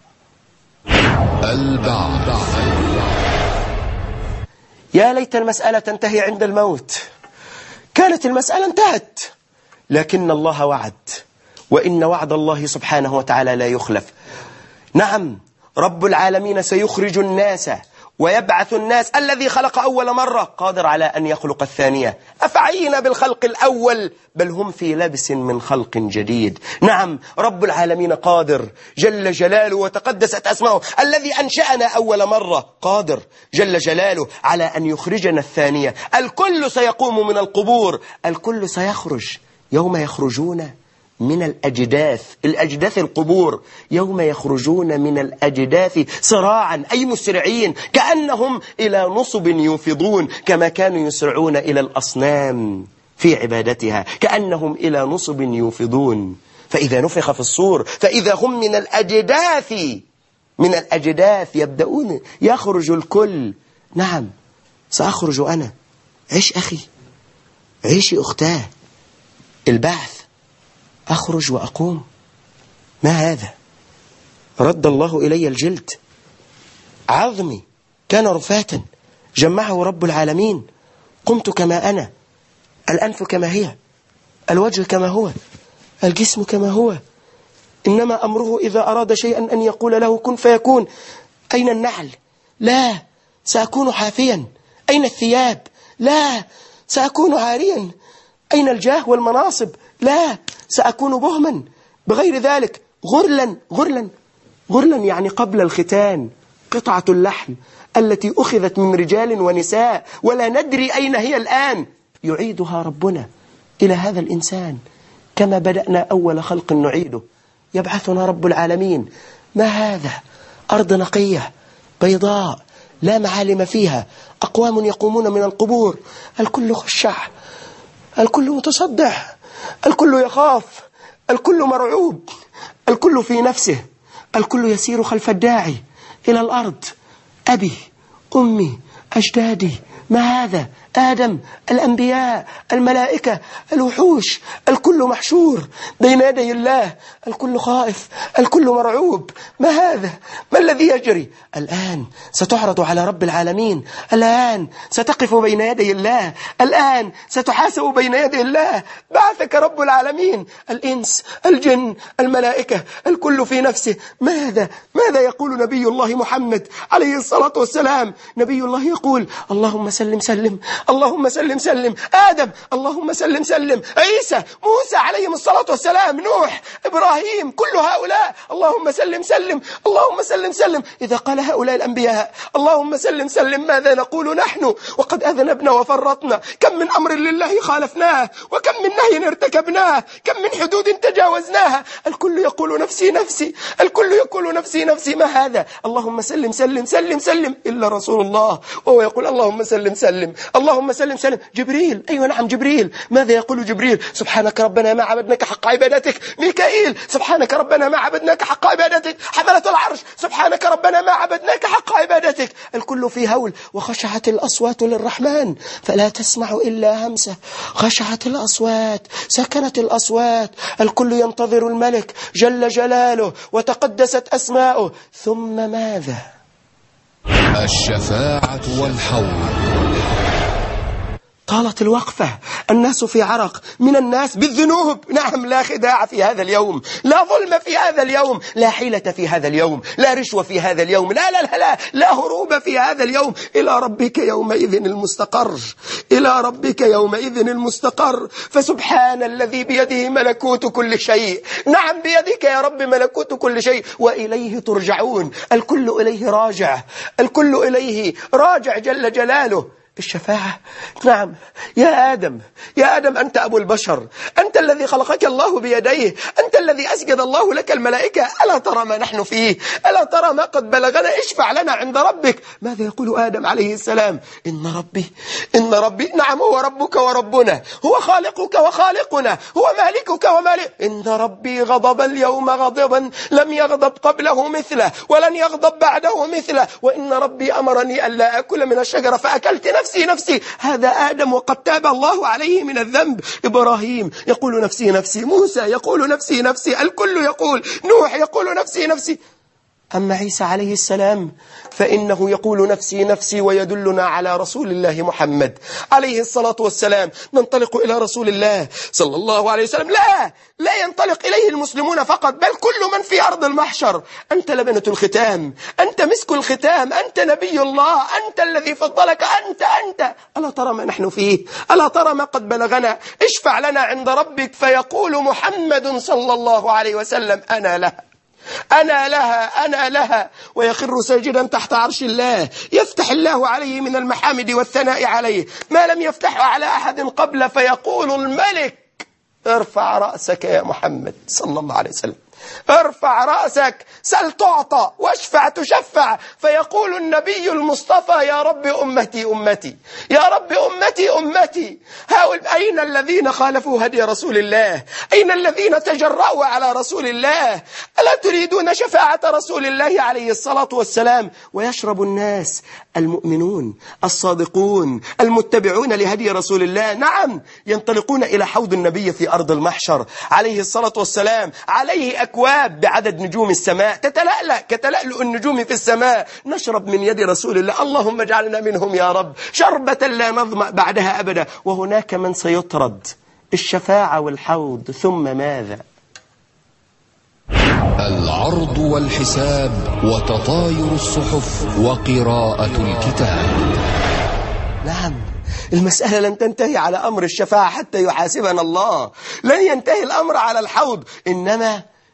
البعث. يا ليت المسألة تنتهي عند الموت. كانت المسألة انتهت، لكن الله وعد، وإن وعد الله سبحانه وتعالى لا يخلف. نعم، رب العالمين سيخرج الناس ويبعث الناس. الذي خلق أول مرة قادر على أن يخلق الثانية. أفعينا بالخلق الأول بل هم في لبس من خلق جديد. نعم، رب العالمين قادر جل جلاله وتقدست أسماؤه. الذي أنشأنا أول مرة قادر جل جلاله على أن يخرجنا الثانية. الكل سيقوم من القبور، الكل سيخرج يوم يخرجون من الأجداث القبور، يوم يخرجون من الأجداث صراعا أي مسرعين، كأنهم إلى نصب يوفضون، كما كانوا يسرعون إلى الأصنام في عبادتها، كأنهم إلى نصب يوفضون. فإذا نفخ في الصور فإذا هم من الأجداث يبدأون يخرج الكل. نعم، سأخرج أنا. عيش أخي، عيشي أختاه. البعث، أخرج وأقوم. ما هذا؟ رد الله إلي الجلد، عظمي كان رفاتا جمعه رب العالمين، قمت كما أنا، الأنف كما هي، الوجه كما هو، الجسم كما هو. إنما أمره إذا أراد شيئا أن يقول له كن فيكون. أين النعل؟ لا، سأكون حافيا. أين الثياب؟ لا، سأكون عاريا. أين الجاه والمناصب؟ لا، سأكون بهما. بغير ذلك غرلا يعني قبل الختان، قطعة اللحم التي أخذت من رجال ونساء ولا ندري أين هي الآن، يعيدها ربنا إلى هذا الإنسان كما بدأنا أول خلق نعيده، يبعثنا رب العالمين. ما هذا؟ أرض نقية بيضاء لا معالم فيها، أقوام يقومون من القبور، الكل خشع، الكل متصدع، الكل يخاف، الكل مرعوب، الكل في نفسه، الكل يسير خلف الداعي إلى الأرض. أبي، أمي، أجدادي، ما هذا؟ آدم، الأنبياء، الملائكة، الوحوش، الكل محشور بين يدي الله، الكل خائف، الكل مرعوب. ما هذا؟ ما الذي يجري؟ الآن ستعرض على رب العالمين، الآن ستقف بين يدي الله، الآن ستحاسب بين يدي الله. بعثك رب العالمين، الإنس، الجن، الملائكة، الكل في نفسه. ماذا يقول نبي الله محمد عليه الصلاة والسلام؟ نبي الله يقول: اللهم سلم سلم، اللهم سلم سلم. آدم: اللهم سلم سلم. عيسى، موسى عليهم الصلاة والسلام، نوح، إبراهيم، كل هؤلاء اللهم سلم سلم، اللهم سلم سلم. إذا قال هؤلاء الأنبياء اللهم سلم سلم، ماذا نقول نحن وقد أذنبنا وفرطنا؟ كم من أمر لله خالفناه، وكم من نهي ارتكبناه، كم من حدود تجاوزناها. الكل يقول نفسي نفسي، الكل يقول نفسي نفسي. ما هذا؟ اللهم سلم سلم سلم سلم، إلا رسول الله وهو يقول اللهم سلم سلم، اللهم سلم سلم. جبريل، أيوة نعم جبريل، ماذا يقول جبريل؟ سبحانك ربنا ما عبدناك حق عبادتك. ميكائيل: سبحانك ربنا ما عبدناك حق عبادتك. حملة العرش: سبحانك ربنا ما عبدناك حق عبادتك. الكل في هول. وخشعت الأصوات للرحمن فلا تسمع إلا همسه. خشعت الأصوات، سكنت الأصوات، الكل ينتظر الملك جل جلاله وتقدست أسماؤه. ثم ماذا؟ الشفاعة والحوض. طالت الوقفة، الناس في عرق من الناس بالذنوب. نعم، لا خداع في هذا اليوم، لا ظلم في هذا اليوم، لا حيلة في هذا اليوم، لا رشوة في هذا اليوم، لا لا لا لا, لا هروب في هذا اليوم. إلى ربك يومئذ المستقر، إلى ربك يومئذ المستقر. فسبحان الذي بيده ملكوت كل شيء. نعم، بيدك يا رب ملكوت كل شيء، وإليه ترجعون. الكل إليه راجع، الكل إليه راجع جل جلاله. الشفاعة، نعم. يا آدم أنت أبو البشر، أنت الذي خلقك الله بيديه، أنت الذي أسجد الله لك الملائكة. ألا ترى ما نحن فيه؟ ألا ترى ما قد بلغنا؟ اشفع لنا عند ربك. ماذا يقول آدم عليه السلام؟ إن ربي، نعم هو ربك وربنا، هو خالقك وخالقنا، هو مالكك ومالك. إن ربي غضب اليوم غضبا لم يغضب قبله مثله ولن يغضب بعده مثله، وإن ربي أمرني ألا أكل من الشجرة فأكلت نفسي. هذا آدم وقد تاب الله عليه من الذنب. إبراهيم يقول نفسي نفسي، موسى يقول نفسي نفسي، الكل يقول، نوح يقول نفسي نفسي. أما عيسى عليه السلام فإنه يقول نفسي نفسي، ويدلنا على رسول الله محمد عليه الصلاة والسلام. ننطلق إلى رسول الله صلى الله عليه وسلم. لا ينطلق إليه المسلمون فقط، بل كل من في أرض المحشر. أنت لبنة الختام، أنت مسك الختام، أنت نبي الله، أنت الذي فضلك، أنت. ألا ترى ما نحن فيه؟ ألا ترى ما قد بلغنا؟ اشفع لنا عند ربك. فيقول محمد صلى الله عليه وسلم: أنا لها، ويخر ساجدا تحت عرش الله. يفتح الله عليه من المحامد والثناء عليه ما لم يفتحه على أحد قبل. فيقول الملك: ارفع رأسك يا محمد صلى الله عليه وسلم، ارفع رأسك، سل تعطى، واشفع تشفع. فيقول النبي المصطفى: يا رب أمتي أمتي، يا رب أمتي أمتي. هؤلاء أين الذين خالفوا هدي رسول الله؟ أين الذين تجرأوا على رسول الله؟ ألا تريدون شفاعة رسول الله عليه الصلاة والسلام؟ ويشرب الناس المؤمنون الصادقون المتبعون لهدي رسول الله، نعم، ينطلقون إلى حوض النبي في أرض المحشر عليه الصلاة والسلام. عليه أكواب بعدد نجوم السماء تتلألأ كتلألؤ النجوم في السماء. نشرب من يد رسول الله، اللهم اجعلنا منهم يا رب، شربة لا نظمأ بعدها أبدا. وهناك من سيطرد. الشفاعة والحوض. ثم ماذا؟ العرض والحساب وتطاير الصحف وقراءة الكتاب. نعم، المسألة لن تنتهي على أمر الشفاعة حتى يحاسبنا الله، لن ينتهي الأمر على الحوض، إنما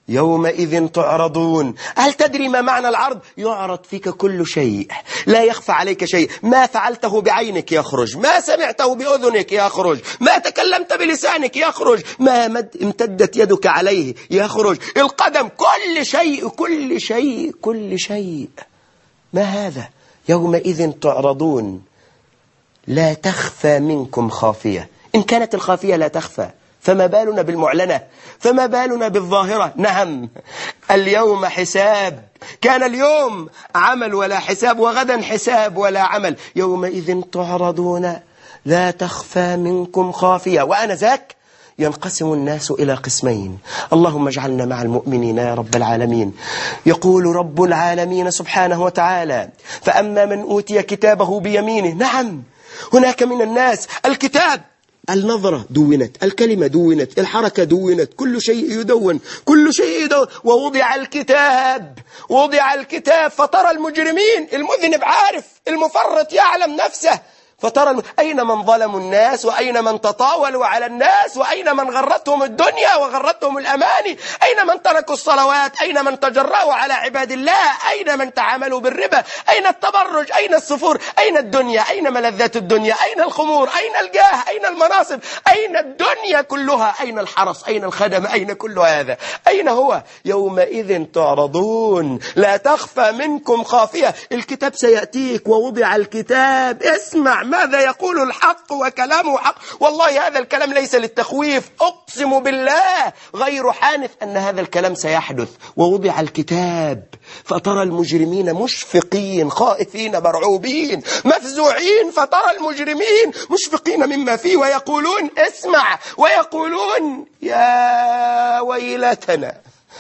يومئذ تعرضون. هل تدري ما معنى العرض؟ يعرض فيك كل شيء، لا يخفى عليك شيء. ما فعلته بعينك يخرج، ما سمعته بأذنك يخرج، ما تكلمت بلسانك يخرج، ما امتدت يدك عليه يخرج، القدم، كل شيء كل شيء كل شيء. ما هذا؟ يومئذ تعرضون لا تخفى منكم خافية. إن كانت الخافية لا تخفى فما بالنا بالمعلنة، فما بالنا بالظاهرة. نعم، اليوم حساب. كان اليوم عمل ولا حساب، وغدا حساب ولا عمل. يومئذ تعرضون لا تخفى منكم خافية. وأنا ذاك ينقسم الناس إلى قسمين. اللهم اجعلنا مع المؤمنين يا رب العالمين. يقول رب العالمين سبحانه وتعالى: فأما من أوتي كتابه بيمينه. نعم، هناك من الناس الكتاب، النظرة دونت، الكلمة دونت، الحركة دونت، كل شيء يدون، كل شيء يدون. ووضع الكتاب، وضع الكتاب فترى المجرمين، المذنب عارف، المفرط يعلم نفسه، فترى أين من ظلموا الناس، وأين من تطاولوا على الناس، وأين من غرتهم الدنيا وغرتهم الأماني، أين من تركوا الصلوات، أين من تجرأوا على عباد الله، أين من تعاملوا بالربا، أين التبرج، أين السفور، أين الدنيا، أين ملذات الدنيا، أين الخمور، أين الجاه، أين المناصب، أين الدنيا كلها، أين الحرس، أين الخدم، أين كل هذا، أين هو؟ يومئذ تعرضون لا تخفى منكم خافية. الكتاب سيأتيك، ووضع الكتاب. اسمع ماذا يقول الحق، وكلامه حق. والله هذا الكلام ليس للتخويف، أقسم بالله غير حانث أن هذا الكلام سيحدث. ووضع الكتاب فترى المجرمين مشفقين خائفين مرعوبين مفزوعين. فترى المجرمين مشفقين مما فيه ويقولون، اسمع، ويقولون يا ويلتنا،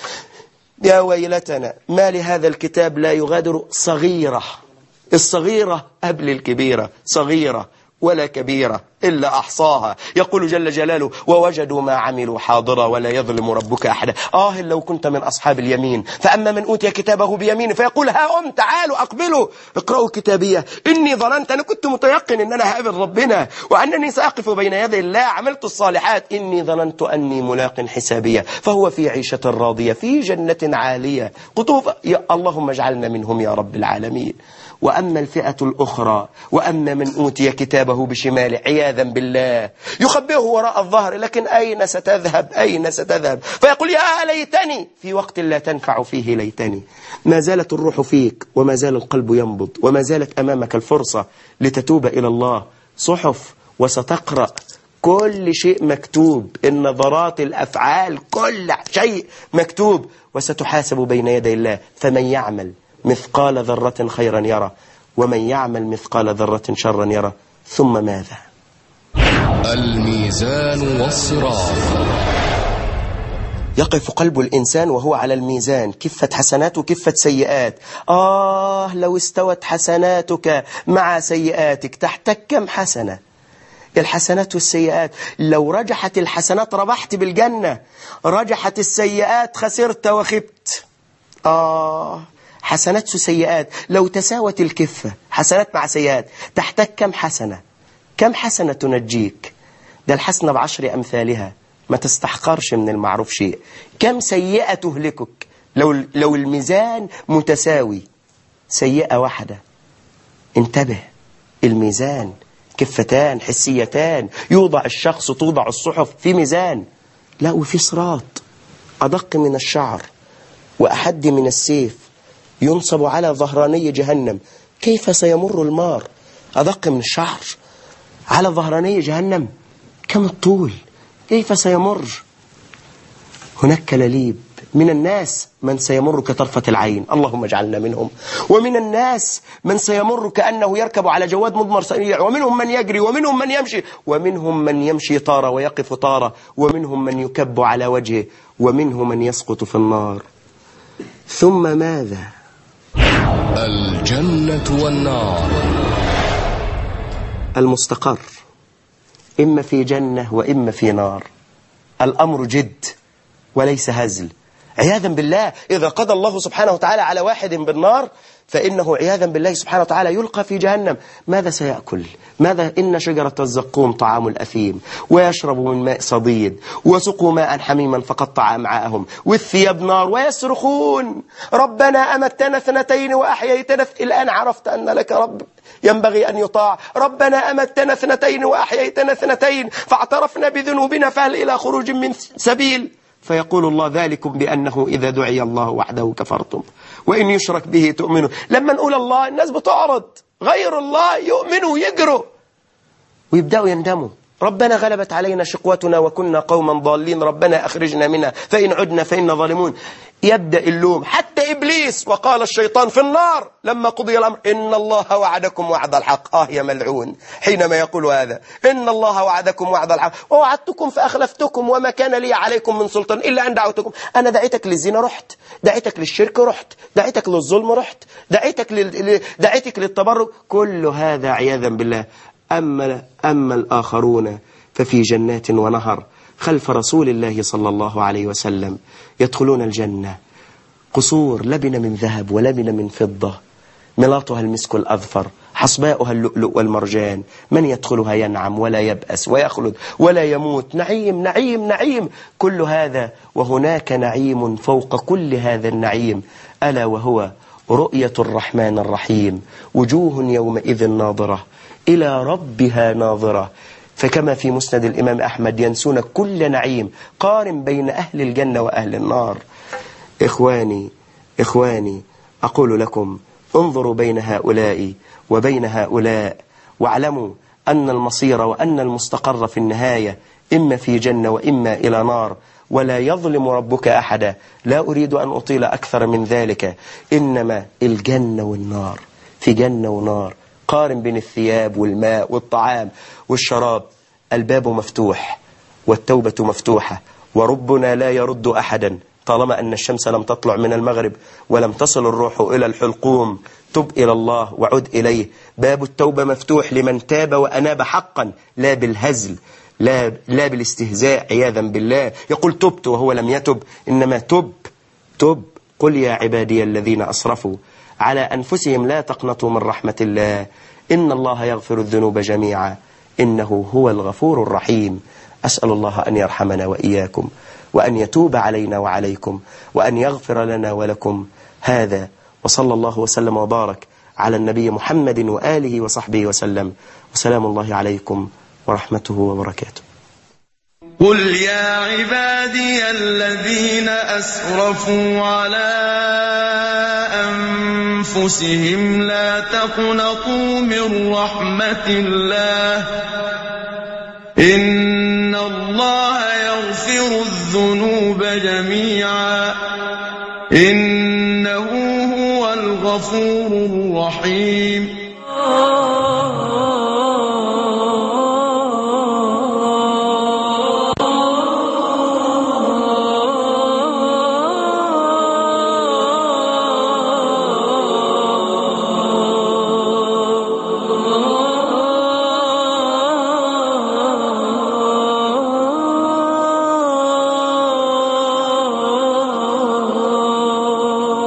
يا ويلتنا ما لهذا الكتاب لا يغادر صغيرة. الصغيرة قبل الكبيرة، صغيرة ولا كبيرة إلا أحصاها. يقول جل جلاله: ووجدوا ما عملوا حاضرا ولا يظلم ربك أحدا. لو كنت من أصحاب اليمين. فأما من أوتي كتابه بيمينه فيقول: ها تعالوا أقبلوا اقرأوا كتابية، إني ظننت، أنا كنت متيقن أن أنا هقابل ربنا وأنني سأقف بين يدي الله، عملت الصالحات، إني ظننت أني ملاق حسابية، فهو في عيشة راضية في جنة عالية قطوفها. اللهم اجعلنا منهم يا رب العالمين. وأما الفئة الأخرى، وأما من أوتي كتابه بشماله، عياذا بالله، يخبئه وراء الظهر، لكن أين ستذهب، أين ستذهب؟ فيقول: يا ليتني، في وقت لا تنفع فيه ليتني. ما زالت الروح فيك، وما زال القلب ينبض، وما زالت أمامك الفرصة لتتوب إلى الله. صحف وستقرأ، كل شيء مكتوب، النظرات، الأفعال، كل شيء مكتوب، وستحاسب بين يدي الله. فمن يعمل مثقال ذرة خيرا يرى، ومن يعمل مثقال ذرة شرا يرى. ثم ماذا؟ الميزان والصراط. يقف قلب الإنسان وهو على الميزان، كفة حسنات وكفة سيئات. لو استوت حسناتك مع سيئاتك تحتك كم حسنة؟ الحسنات والسيئات، لو رجحت الحسنات ربحت بالجنة، رجحت السيئات خسرت وخبت. حسنات وسيئات، لو تساوت الكفة حسنات مع سيئات تحتاج كم حسنة؟ كم حسنة تنجيك؟ ده الحسنة ب10 أمثالها، ما تستحقرش من المعروف شيء. كم سيئة تهلكك لو الميزان متساوي؟ سيئة واحدة. انتبه، الميزان كفتان حسيتان، يوضع الشخص، توضع الصحف في ميزان. لا، وفي صراط أدق من الشعر وأحد من السيف، ينصب على ظهراني جهنم. كيف سيمر المار؟ أدق من الشعر على ظهراني جهنم، كم الطول؟ كيف سيمر؟ هناك كلاليب. من الناس من سيمر كطرفة العين، اللهم اجعلنا منهم. ومن الناس من سيمر كأنه يركب على جواد مضمر سريع، ومنهم من يجري، ومنهم من يمشي، ومنهم من يمشي طارة ويقف طارة، ومنهم من يكب على وجهه، ومنهم من يسقط في النار. ثم ماذا؟ الجنة والنار. المستقر إما في جنة وإما في نار. الأمر جد وليس هزل. عياذا بالله إذا قضى الله سبحانه وتعالى على واحد بالنار فإنه عياذا بالله سبحانه وتعالى يلقى في جهنم. ماذا سيأكل؟ ماذا؟ إن شجرة الزقوم طعام الأثيم ويشرب من ماء صديد وسقوا ماء حميما فقطع أمعاءهم والثياب نار ويصرخون ربنا أمتنا اثنتين وأحييتنا الآن عرفت أن لك رب ينبغي أن يطاع. ربنا أمتنا اثنتين وأحييتنا اثنتين فاعترفنا بذنوبنا فهل إلى خروج من سبيل؟ فيقول الله ذلكم بأنه إذا دعي الله وحده كفرتم وإن يشرك به تؤمنوا. لما نقول الله الناس بتعرض، غير الله يؤمنوا يجروا ويبدأوا يندموا. ربنا غلبت علينا شقوتنا وكنا قوما ضالين ربنا أخرجنا منها فإن عدنا فإنا ظالمون. يبدأ اللوم حتى إبليس وقال الشيطان في النار لما قضي الأمر إن الله وعدكم وعد الحق. يا ملعون حينما يقول هذا إن الله وعدكم وعد الحق ووعدتكم فأخلفتكم وما كان لي عليكم من سلطان إلا أن دعوتكم. أنا دعيتك للزنا رحت، دعيتك للشرك رحت، دعيتك للظلم رحت، دعيتك للتبرج. كل هذا عياذا بالله. أما الآخرون ففي جنات ونهر خلف رسول الله صلى الله عليه وسلم يدخلون الجنة قصور لبن من ذهب ولبن من فضة ملاطها المسك الأظفر حصباؤها اللؤلؤ والمرجان من يدخلها ينعم ولا يبأس ويخلد ولا يموت. نعيم نعيم نعيم كل هذا. وهناك نعيم فوق كل هذا النعيم ألا وهو رؤية الرحمن الرحيم وجوه يومئذ ناظرة إلى ربها ناظرة. فكما في مسند الإمام أحمد ينسون كل نعيم. قارن بين أهل الجنة وأهل النار. إخواني أقول لكم انظروا بين هؤلاء وبين هؤلاء واعلموا أن المصير وأن المستقر في النهاية إما في جنة وإما إلى نار ولا يظلم ربك أحدا. لا أريد أن أطيل أكثر من ذلك إنما الجنة والنار في جنة ونار. قارن بين الثياب والماء والطعام والشراب. الباب مفتوح والتوبة مفتوحة وربنا لا يرد أحدا طالما أن الشمس لم تطلع من المغرب ولم تصل الروح إلى الحلقوم. تب إلى الله وعد إليه. باب التوبة مفتوح لمن تاب وأناب حقا لا بالهزل لا بالاستهزاء عياذا بالله. يقول تبت وهو لم يتب. إنما تب. قل يا عبادي الذين أسرفوا على أنفسهم لا تقنطوا من رحمة الله إن الله يغفر الذنوب جميعا إنه هو الغفور الرحيم. أسأل الله أن يرحمنا وإياكم وأن يتوب علينا وعليكم وأن يغفر لنا ولكم. هذا وصلى الله وسلم وبارك على النبي محمد وآله وصحبه وسلم وسلام الله عليكم ورحمته وبركاته. قل يا عبادي الذين أسرفوا على أنفسهم لا تقنطوا من رحمة الله إن الله يغفر الذنوب جميعا إنه هو الغفور الرحيم.